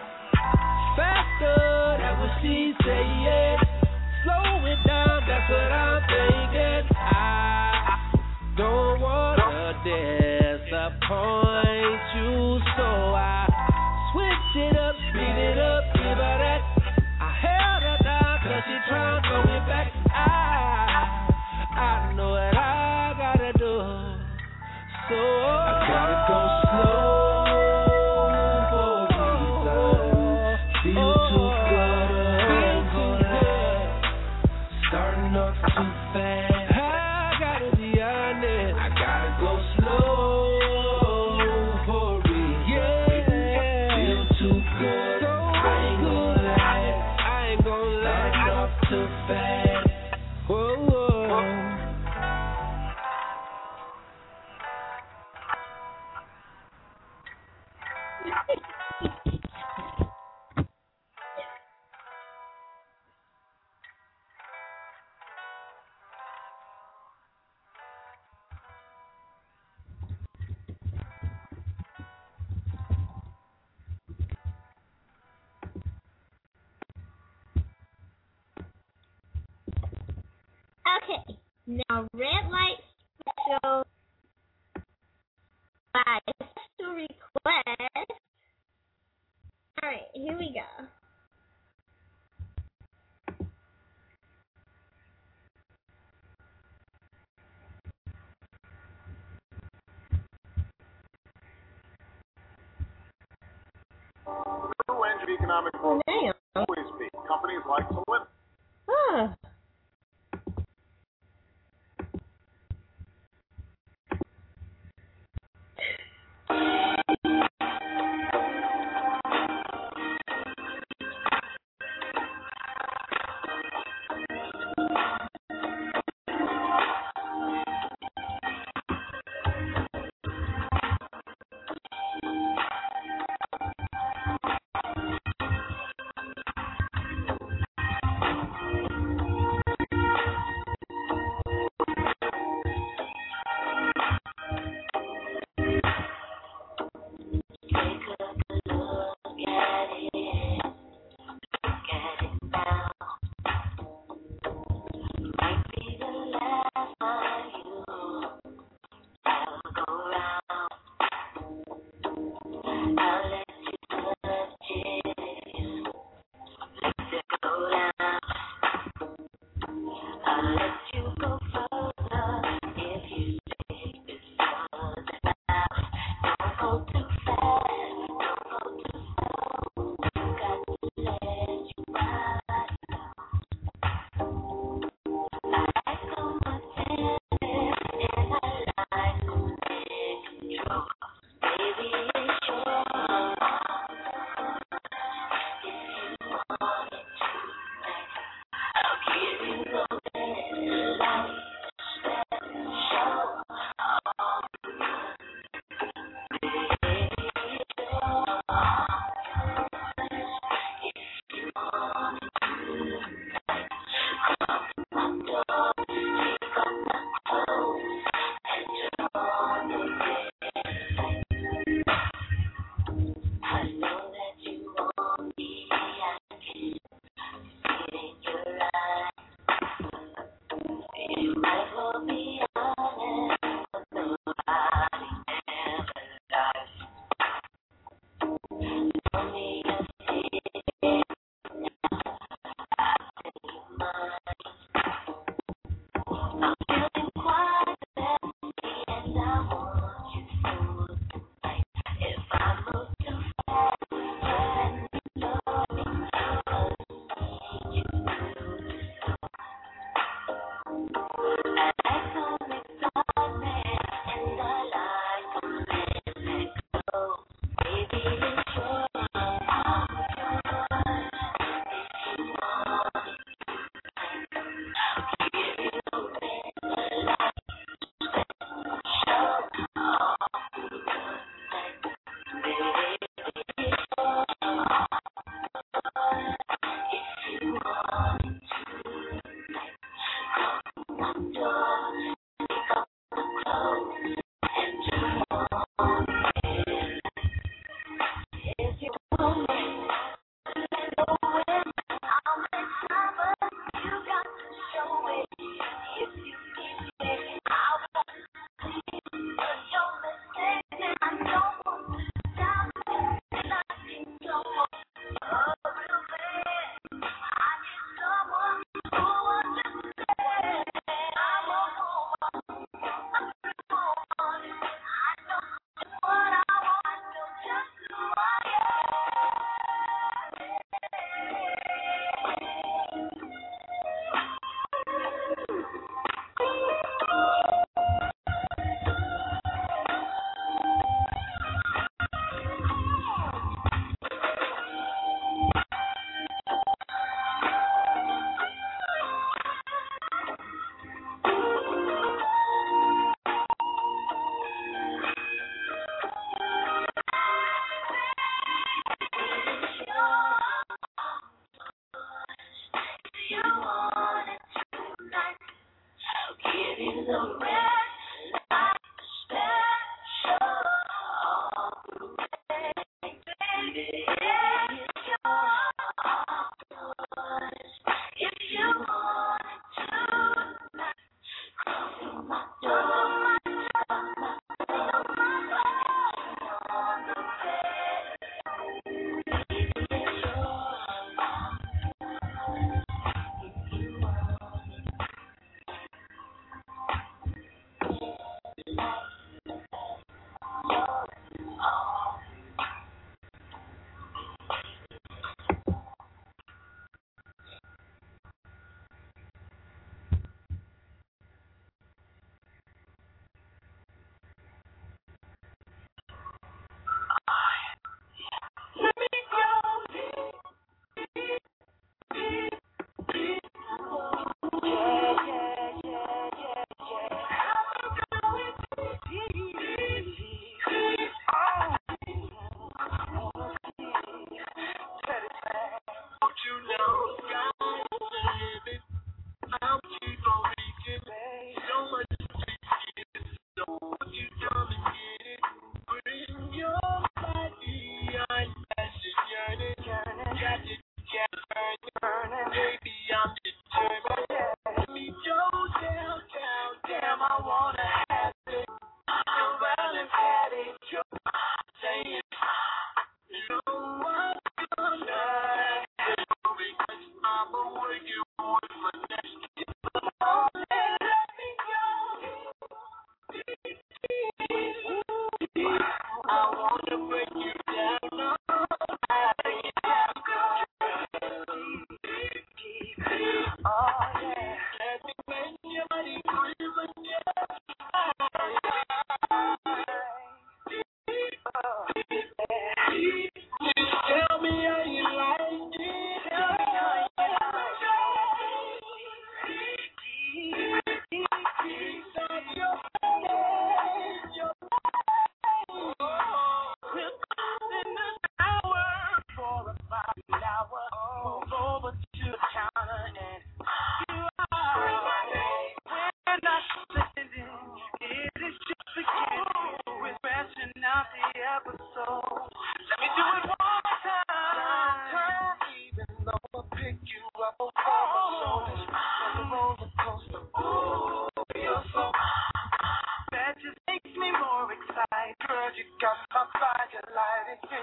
S20: Faster, that's what she say, yeah. Slow it down, that's what I'm thinking. I don't wanna disappoint you, so I switch it up, speed it up, give her that. I held her down, cause she tryna throw me back. I, I know what I gotta do, so I gotta go slow for a reason. Feel too good, I ain't gonna lie. Starting off too fast, I gotta be honest. I gotta go slow for a reason. Feel too good, I ain't gonna lie. I ain't gonna lie. Starting off too fast. Whoa, whoa.
S14: Okay, now red light special by special request. All right, here we go.
S3: of economic growth will always be companies like Solid.
S14: Huh.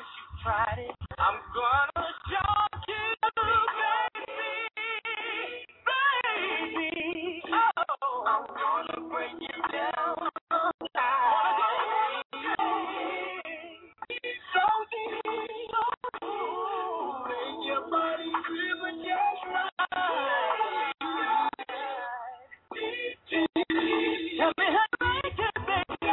S20: you tried it. I'm gonna shock you, baby, baby. Oh, I'm gonna break you down. So deep, make your body quiver just right. Tell me how to make it, baby.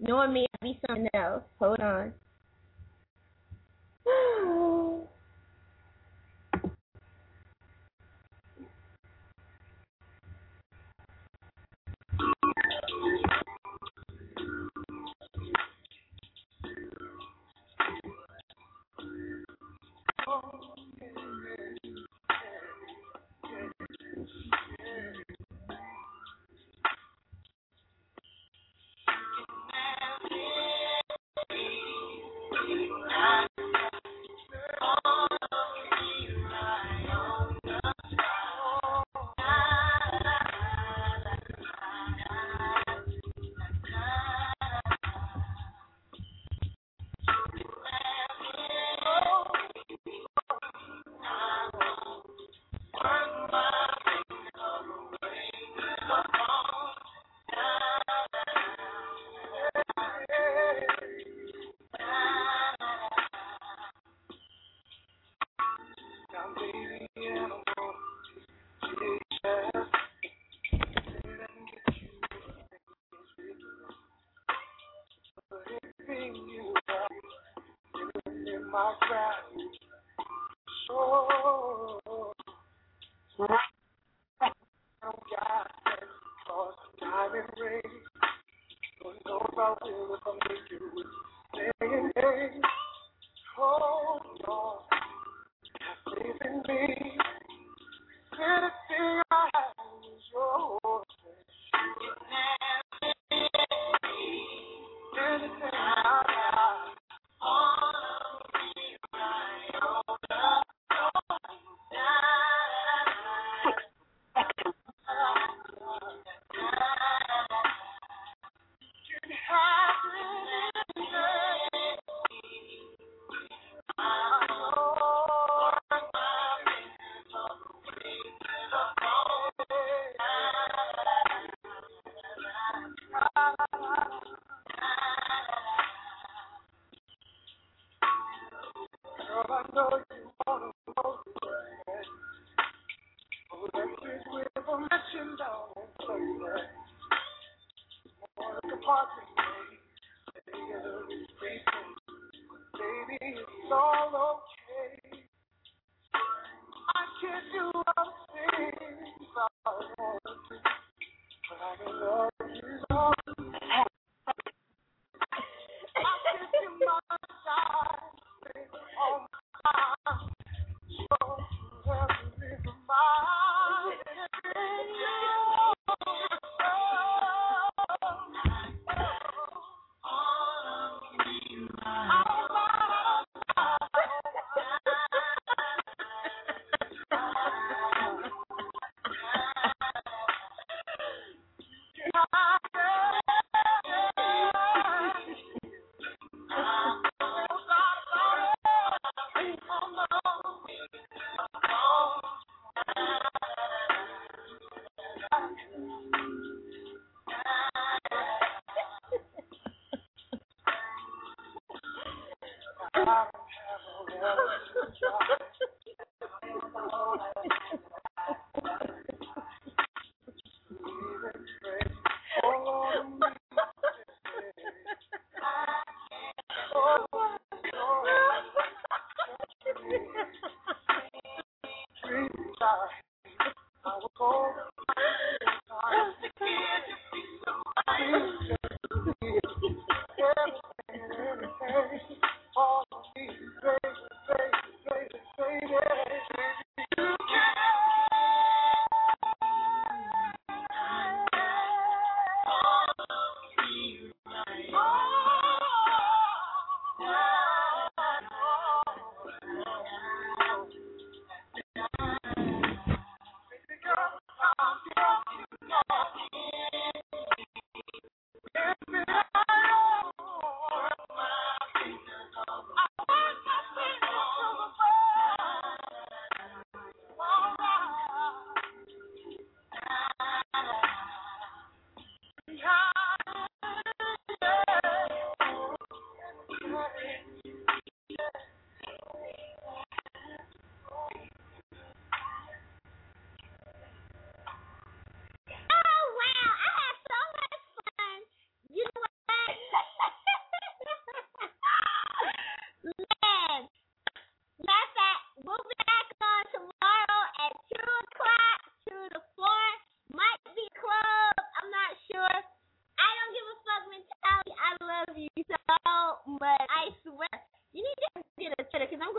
S14: Knowing me, I'd be something else. Hold on.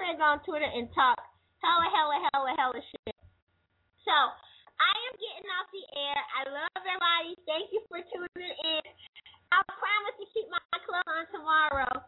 S14: ahead and go on Twitter and talk hella, hella, hella, hella shit. So, I am getting off the air. I love everybody. Thank you for tuning in. I promise to keep my clothes on tomorrow.